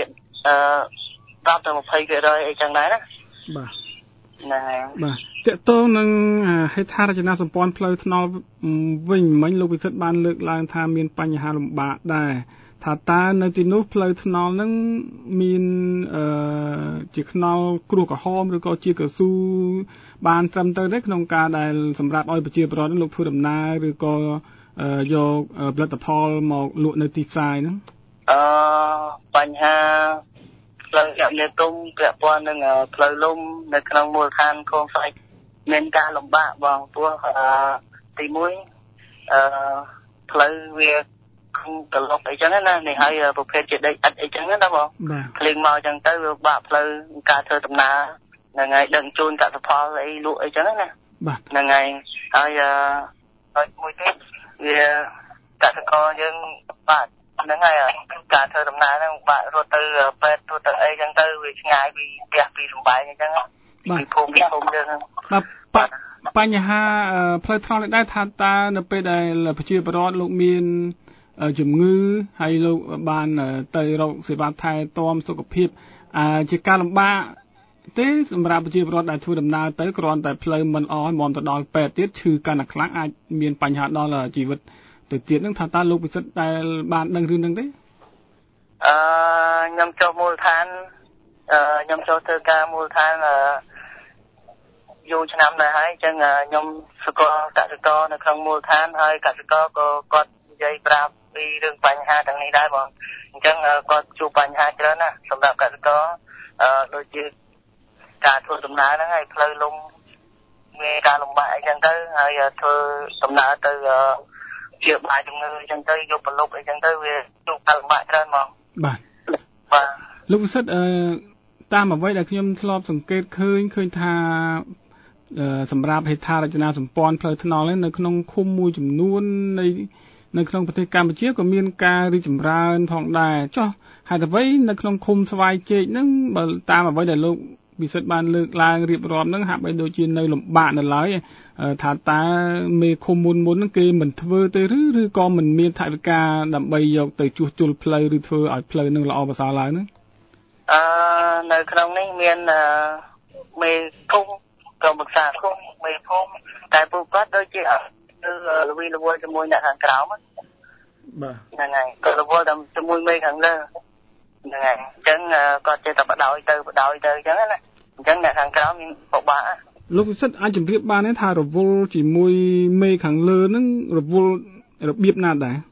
អីចឹងដែរណាបាទហ្នឹងហើយបាទតើតើនឹងហេដ្ឋារចនាសម្ព័ន្ធផ្លូវថ្នល់វិញមិញលោកវិសិទ្ធបានលើកឡើងថាមានបញ្ហាលំបាកដែរថាតើនៅទីនោះផ្លូវថ្នល់ហ្នឹងមានជាថ្នល់គ្រោះក្រហមឬក៏ជាកស៊ូបានត្រឹមត្រូវទេក្នុងការដែលសម្រាប់ឲ្យប្រជាពលរដ្ឋលោកធ្វើដំណើរឬក៏យកផលិតផលមកលក់នៅទីផ្សារហ្នឹងបញ្ហាផ្លូវគមនាគមន៍ពាក់ព័ន្ធនឹងផ្លូវលំនៅក្នុងមូលដ្ឋានឃុំស្វាយមានការលំបាកបងព្រោះទី1ផ្លូវវាកន្លុកអីចឹងណានេះហើយប្រភេទជាដីឥដ្ឋអីចឹងណាបងភ្លៀងមកចឹងទៅវាបាក់ផ្លូវការធ្វើដំណើរហ្នឹងហើយដឹកជូនកសិផលអីលក់អីចឹងណាហ្នឹងហើយហើយមួយទៀតវាកសិករយើងបាទហ្នឹងហើយការធ្វើដំណើរហ្នឹងបាក់រត់ទៅពេទ្យរត់ទៅអីចឹងទៅវាឆ្ងាយពីផ្ទះពីសំបែងអីចឹងពីភូមិយើងបាទបញ្ហាផ្លូវថ្នល់នេះដែរថាតើនៅពេលដែលប្រជាពលរដ្ឋលោកមានជំងឺហើយលោកបានទៅរកសេវាថែទាំសុខភាពជាការលំបាកទេសម្រាប់ប្រជាពលរដ្ឋដែលធ្វើដំណើរទៅគ្រាន់តែផ្លូវមិនល្អឲ្យមកទៅដល់ពេទ្យទៀតឈឺកាន់តែខ្លាំងអាចមានបញ្ហាដល់ជីវិតទៅទៀតនឹងថាតើលោកពិសិដ្ឋដែលបានដឹងរឿងហ្នឹងទេខ្ញុំចូលមូលដ្ឋានខ្ញុំចូលធ្វើការមូលដ្ឋានយូរឆ្នាំដែរហើយអញ្ចឹងខ្ញុំស្គាល់កសិករនៅក្នុងមូលដ្ឋានហើយកសិករក៏គាត់និយាយប្រាប់ពីរឿងបញ្ហាទាំងនេះដែរបងអញ្ចឹងគាត់ជួបបញ្ហាច្រើនណាស់សម្រាប់កសិករដូចជាការធ្វើដំណើរហ្នឹងហើយផ្លូវលំមានការលំបាកអីចឹងទៅហើយធ្វើដំណើរទៅជាបាយជំងឺអញ្ចឹងទៅយកប្រឡុកអីចឹងទៅវាជួបការលំបាកច្រើនហ្មងបាទលោកវិសិទ្ធតាមអ្វីដែលខ្ញុំធ្លាប់សង្កេតឃើញថាសម្រាប់ហេដ្ឋារចនាសម្ព័ន្ធផ្លូវថ្នល់នៅក្នុងឃុំមួយចំនួននៅក្នុងប្រទេសកម្ពុជាក៏មានការរីកចម្រើនផងដែរចុះហេតុអ្វីនៅក្នុងឃុំស្វាយជែកហ្នឹងបើតាមអ្វីដែលលោកវិសិទ្ធបានលើកឡើងរៀបរាប់ហ្នឹងហាក់បីដូចជានៅលំបាកនៅឡើយថាតើមេឃុំមុនហ្នឹងគេមិនធ្វើទេឬក៏មិនមានថវិកាដើម្បីយកទៅជួសជុលផ្លូវឬធ្វើឲ្យផ្លូវហ្នឹងល្អប្រសើរឡើងហ្នឹងនៅក្នុងនេះមានមេភូមិក្រុមប្រឹក្សាឃុំមេភូមិតែពួកគាត់ដូចជាល្វីល្វល់ជាមួយអ្នកខាងក្រោមបាទហ្នឹងហើយក៏រវល់តែជាមួយមេខាងលើហ្នឹងហើយអញ្ចឹងគាត់ចេះតែបដ ாய் ទៅអញ្ចឹងណាអញ្ចឹងអ្នកខាងក្រោមមានពិបាកលោកវិសិទ្ធអាចជម្រាបបានទេថារវល់ជាមួយមេខាងលើហ្នឹងរវល់របៀបណាដែរ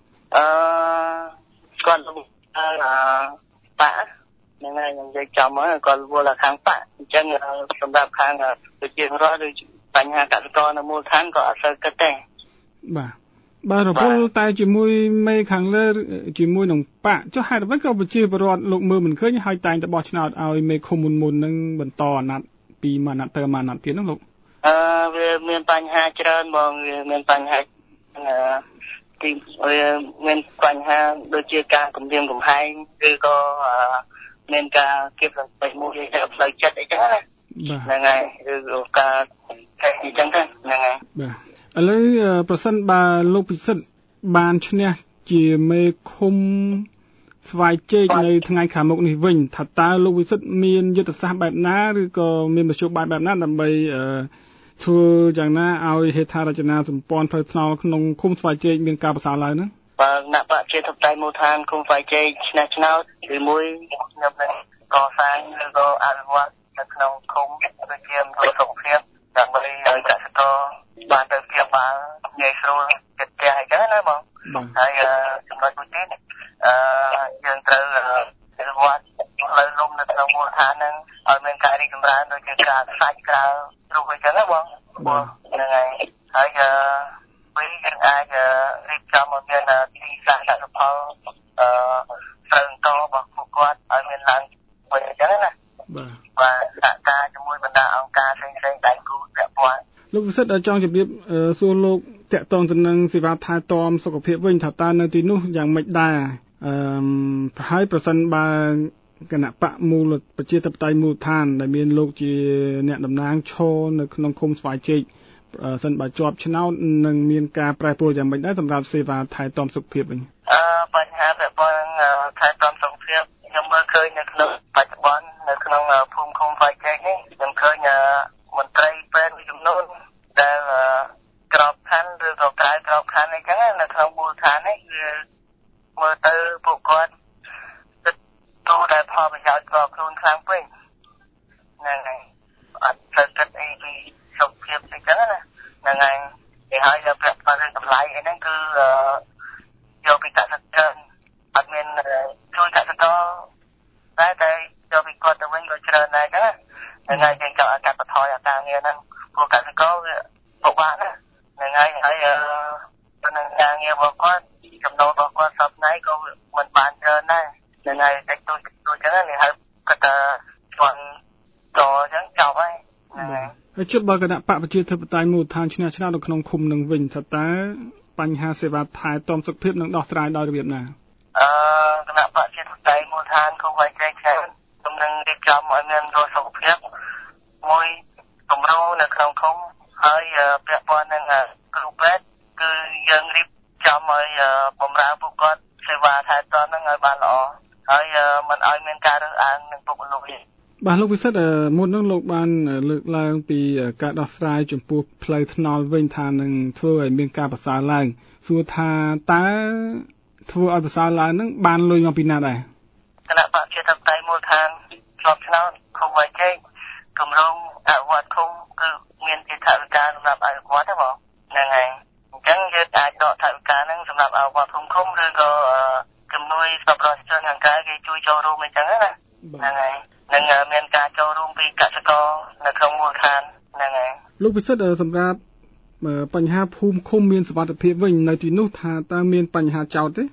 គាត់ប៉ាហ្នឹងហើយខ្ញុំនិយាយចំហើយគាត់រវល់ខាងប៉ាអញ្ចឹងសម្រាប់ខាងប្រជាពលរដ្ឋឬបញ្ហាកសិករនៅមូលដ្ឋានក៏អត់សូវគិតទេបាទរវល់តែជាមួយមេខាងលើជាមួយនឹងប៉ាចុះហេតុអ្វីក៏ប្រជាពលរដ្ឋលោកមើលមិនឃើញហើយតែងតែបោះឆ្នោតឲ្យមេឃុំមុនហ្នឹងបន្តអាណត្តិពីមួយអាណត្តិទៅមួយអាណត្តិទៀតហ្នឹងលោកវាមានបញ្ហាច្រើនបងវាមានបញ្ហាទីវាមានបញ្ហាដូចជាការគំរាមកំហែងឬក៏មានការគៀបសង្កេតមួយទៅផ្លូវចិត្តអីចឹងណាហ្នឹងហើយឬការអីចឹងទៅហ្នឹងហើយបាទឥឡូវប្រសិនបើលោកពិសិដ្ឋបានឈ្នះជាមេឃុំស្វាយជែកនៅថ្ងៃខាងមុខនេះវិញថាតើលោកវិសិទ្ធមានយុទ្ធសាស្ត្របែបណាឬក៏មានមធ្យោបាយបែបណាដើម្បីធ្វើយ៉ាងណាឲ្យហេដ្ឋារចនាសម្ព័ន្ធផ្លូវថ្នល់ក្នុងឃុំស្វាយជែកមានការប្រសើរឡើងហ្នឹងបាទគណៈបកជាធិបតេយ្យមូលដ្ឋានឃុំស្វាយជែកឆ្នះឆ្នោតឬមួយខ្ញុំនឹងកសាងឬក៏អភិវឌ្ឍនៅក្នុងឃុំដូចជាមន្ទីរសុខភាពដើម្បីឲ្យកសិករបានទៅព្យាបាលងាយស្រួលចិត្តផ្ទះអីចឹងណាបងហើយចំណុចមួយទៀតយើងត្រូវអភិវឌ្ឍផ្លូវលំនៅក្នុងមូលដ្ឋានហ្នឹងឲ្យមានការរីកចម្រើនដូចជាការខ្សាច់ក្រៅរូបអីចឹងណាបងហ្នឹងហើយវិញយើងអាចរៀបចំឲ្យមានទីផ្សារកសិផលស្រូវតរបស់ពួកគាត់ឲ្យមានឡើងវិញអញ្ចឹងណាបាទសហការជាមួយបណ្ដាអង្គការផ្សេងៗដៃគូពាក់ព័ន្ធលោកវិសិទ្ធចង់ជម្រាបសួរលោកតាក់ទងទៅនឹងសេវាថែទាំសុខភាពវិញថាតើនៅទីនោះយ៉ាងម៉េចដែរប្រហែលប្រសិនបើគណៈបកមូលប្រជាធិបតេយ្យមូលដ្ឋានដែលមានលោកជាអ្នកតំណាងឈរនៅក្នុងឃុំស្វាយជែកសិនបើជាប់ឆ្នោតនឹងមានការប្រែប្រួលយ៉ាងម៉េចដែរសម្រាប់សេវាថែទាំសុខភាពវិញបញ្ហាពាក់ព័ន្ធថែទាំសុខភាពខ្ញុំមើលឃើញនៅក្នុងបច្ចុប្បន្ននៅក្នុងភូមិឃុំស្វាយជែកនេះខ្ញុំឃើញមន្ត្រីពេទ្យមួយចំនួនដែលក្របខ័ណ្ឌឬក៏ក្រៅក្របខ័ណ្ឌអីចឹងនៅក្នុងមូលដ្ឋាននេះគឺមើលទៅពួកគាត់គិតទូដែលផលប្រយោជន៍ក៏ខ្លួនខ្លាំងពេកហ្នឹងហើយអត់ទៅគិតអីពីសុខភាពអីចឹងណាហ្នឹងហើយគេឲ្យតែប្រាក់ប៉ុណ្ណឹងតម្លៃអីហ្នឹងគឺយកពីកសិករអត់មានជួយកសិករតែយកពីគាត់ទៅវិញក៏ច្រើនដែរចឹងហ្នឹងហើយយើងចង់ឲ្យកាត់បន្ថយអាការងារហ្នឹងព្រោះកសិករវាពិបាកណាហ្នឹងហើយប៉ុណ្ណឹងការងាររបស់គាត់ចំណូលរបស់គាត់សពថ្ងៃក៏មិនបានច្រើនដែរហ្នឹងហើយតែទូចឹងនេះហើយគាត់ថាស្គាល់តចឹងចប់ហើយហើយជិតបើគណៈបកប្រជាធិបតេយ្យមូលដ្ឋានឈ្នះឆ្នោតនៅក្នុងឃុំនឹងវិញថាតើបញ្ហាសេវាថែទាំសុខភាពនឹងដោះស្រាយដោយរបៀបណាគណៈបកប្រជាធិបតេយ្យមូលដ្ឋានឃុំស្វាយជែកខ្ញុំនឹងរៀបចំឲ្យមានរោគសុខភាពមួយគម្រោងនៅក្នុងឃុំហើយពាក់ព័ន្ធនឹងគ្រូពេទ្យគឺយើងរៀបចំឲ្យបម្រើពួកគាត់សេវាថែទាំហ្នឹងឲ្យបានល្អហើយមិនឲ្យមានការរើសអើងនឹងពុកម្លប់ទេបាទលោកវិសិទ្ធមុននឹងលោកបានលើកឡើងពីការដោះស្រាយចំពោះផ្លូវថ្នល់វិញថានឹងធ្វើឲ្យមានការប្រសើរឡើងសួរថាតើធ្វើឲ្យប្រសើរឡើងនឹងបានលុយមកពីណាដែរគណៈបកជាធិបតេយ្យមូលដ្ឋានជាប់ឆ្នោតឃុំស្វាយជែកគម្រោងអភិវឌ្ឍឃុំគឺមានជាថវិកាសម្រាប់អភិវឌ្ឍទេបងហ្នឹងហើយអញ្ចឹងយើងអាចដកថវិកាហ្នឹងសម្រាប់អភិវឌ្ឍឃុំឬក៏ជំនួយសប្បុរសជនខាងក្រៅគេជួយចូលរួមអីចឹងណាហ្នឹងហើយនឹងមានការចូលរួមពីកសិករនៅក្នុងមូលដ្ឋានហ្នឹងហើយលោកពិសិដ្ឋសម្រាប់បញ្ហាភូមិឃុំមានសុវត្ថិភាពវិញនៅទីនោះថាតើមានបញ្ហាចោតទេ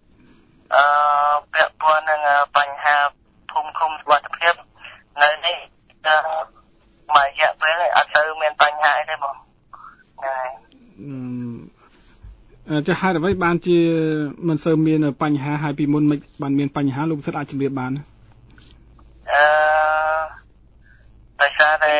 ពាក់ព័ន្ធនឹងបញ្ហាភូមិឃុំសុវត្ថិភាពនៅនេះមួយរយៈពេលអត់ទៅមានបញ្ហាអីទេបងចាហេតុអ្វីបានជាមិនសូវមានបញ្ហាហើយពីមុនមិនបានមានបញ្ហាលោកពិសិដ្ឋអាចជម្រាបបានដោយសារតែ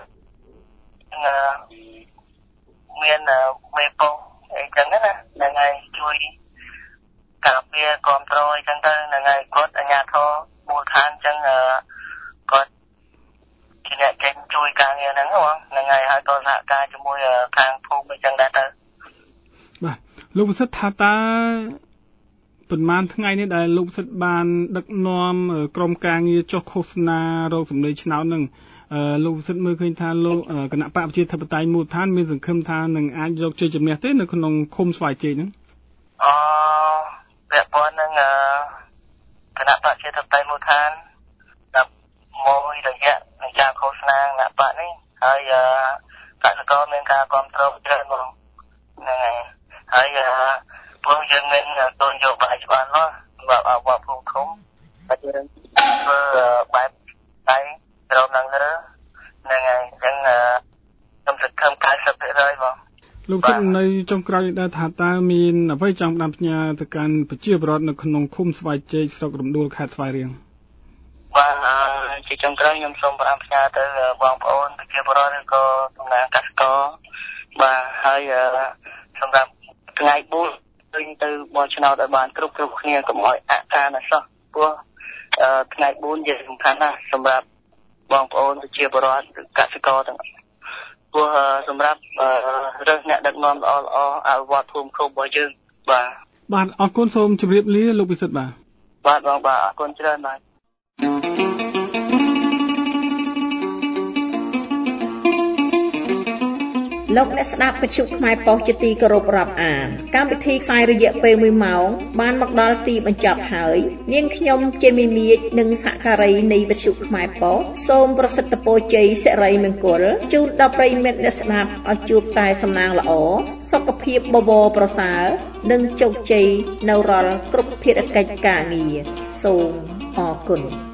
មានមេប៉ុងអីចឹងណាហ្នឹងហើយជួយការពារគ្រប់គ្រងអីចឹងទៅហ្នឹងហើយគាត់អាជ្ញាធរមូលដ្ឋានចឹងគាត់ជាអ្នកចេញជួយការងារហ្នឹងហ្នឹងហើយហើយក៏សហការជាមួយខាងភូមិអីចឹងដែរទៅបាទលោកពិសិដ្ឋថាតើប៉ុន្មានថ្ងៃនេះដែលលោកសិទ្ធបានដឹកនាំក្រុមការងារចុះឃោសនារោគសម្លេងឆ្នោតនឹងលោកសិទ្ធមើលឃើញថាលោកគណៈបកប្រជាធិបតេយ្យមូលដ្ឋានមានសង្ឃឹមថានឹងអាចយកជ័យជំនះទេនៅក្នុងឃុំស្វាយជ័យហ្នឹងពាក់ព័ន្ធនឹងគណៈបកប្រជាធិបតេយ្យមូលដ្ឋានដល់មួយរយៈនៃការឃោសនាគណៈបកនេះហើយកសិករមានការគ្រប់គ្រងច្រើនហ្មងហ្នឹងហើយព្រោះយើងមានគោលនយោបាយច្បាស់លាស់សម្រាប់អវត្តភូមិឃុំតែយើងធ្វើបែបតែត្រង់ហ្នឹងហ្នឹងហើយអញ្ចឹងខ្ញុំសង្ឃឹម 90% បងលោកសិទ្ធនៅចុងក្រោយដែរថាតើមានអ្វីចង់បានផ្ញើទៅកាន់ប្រជាពលរដ្ឋនៅក្នុងឃុំស្វាយជ័យស្រុករំដួលខេត្តស្វាយរៀងបាទជាចុងក្រោយខ្ញុំសូមផ្ញើទៅបងប្អូនប្រជាពលរដ្ឋឬក៏តំណាងកសិករបាទហើយសម្រាប់ថ្ងៃ4ឃើញទៅបោះឆ្នោតឲ្យបានគ្រប់គ្នាកុំឲ្យអកានអសោះព្រោះថ្ងៃ4ជាសំខាន់ណាស់សម្រាប់បងប្អូនប្រជាពលរដ្ឋកសិករទាំងព្រោះសម្រាប់រើសអ្នកដឹកនាំល្អអភិវឌ្ឍភូមិឃុំរបស់យើងបាទអរគុណសូមជម្រាបលាលោកពិសិដ្ឋបាទបងបាទអរគុណច្រើនបាទលោកអ្នកស្ដាប់វិទ្យុខ្មែរប៉ុស្តិ៍ជាទីគោរពរាប់អានកម្មវិធីផ្សាយរយៈពេល1ម៉ោងបានមកដល់ទីបញ្ចប់ហើយនាងខ្ញុំជាមីមៀកនិងសហការីនៃវិទ្យុខ្មែរប៉ុស្តិ៍សូមប្រសិទ្ធពរជ័យសិរីមង្គលជូនដល់ប្រិយមិត្តអ្នកស្ដាប់ឲ្យជួបតែសំណាងល្អសុខភាពបបរប្រសើរនិងជោគជ័យនៅរាល់គ្រប់ភារកិច្ចការងារសូមអរគុណ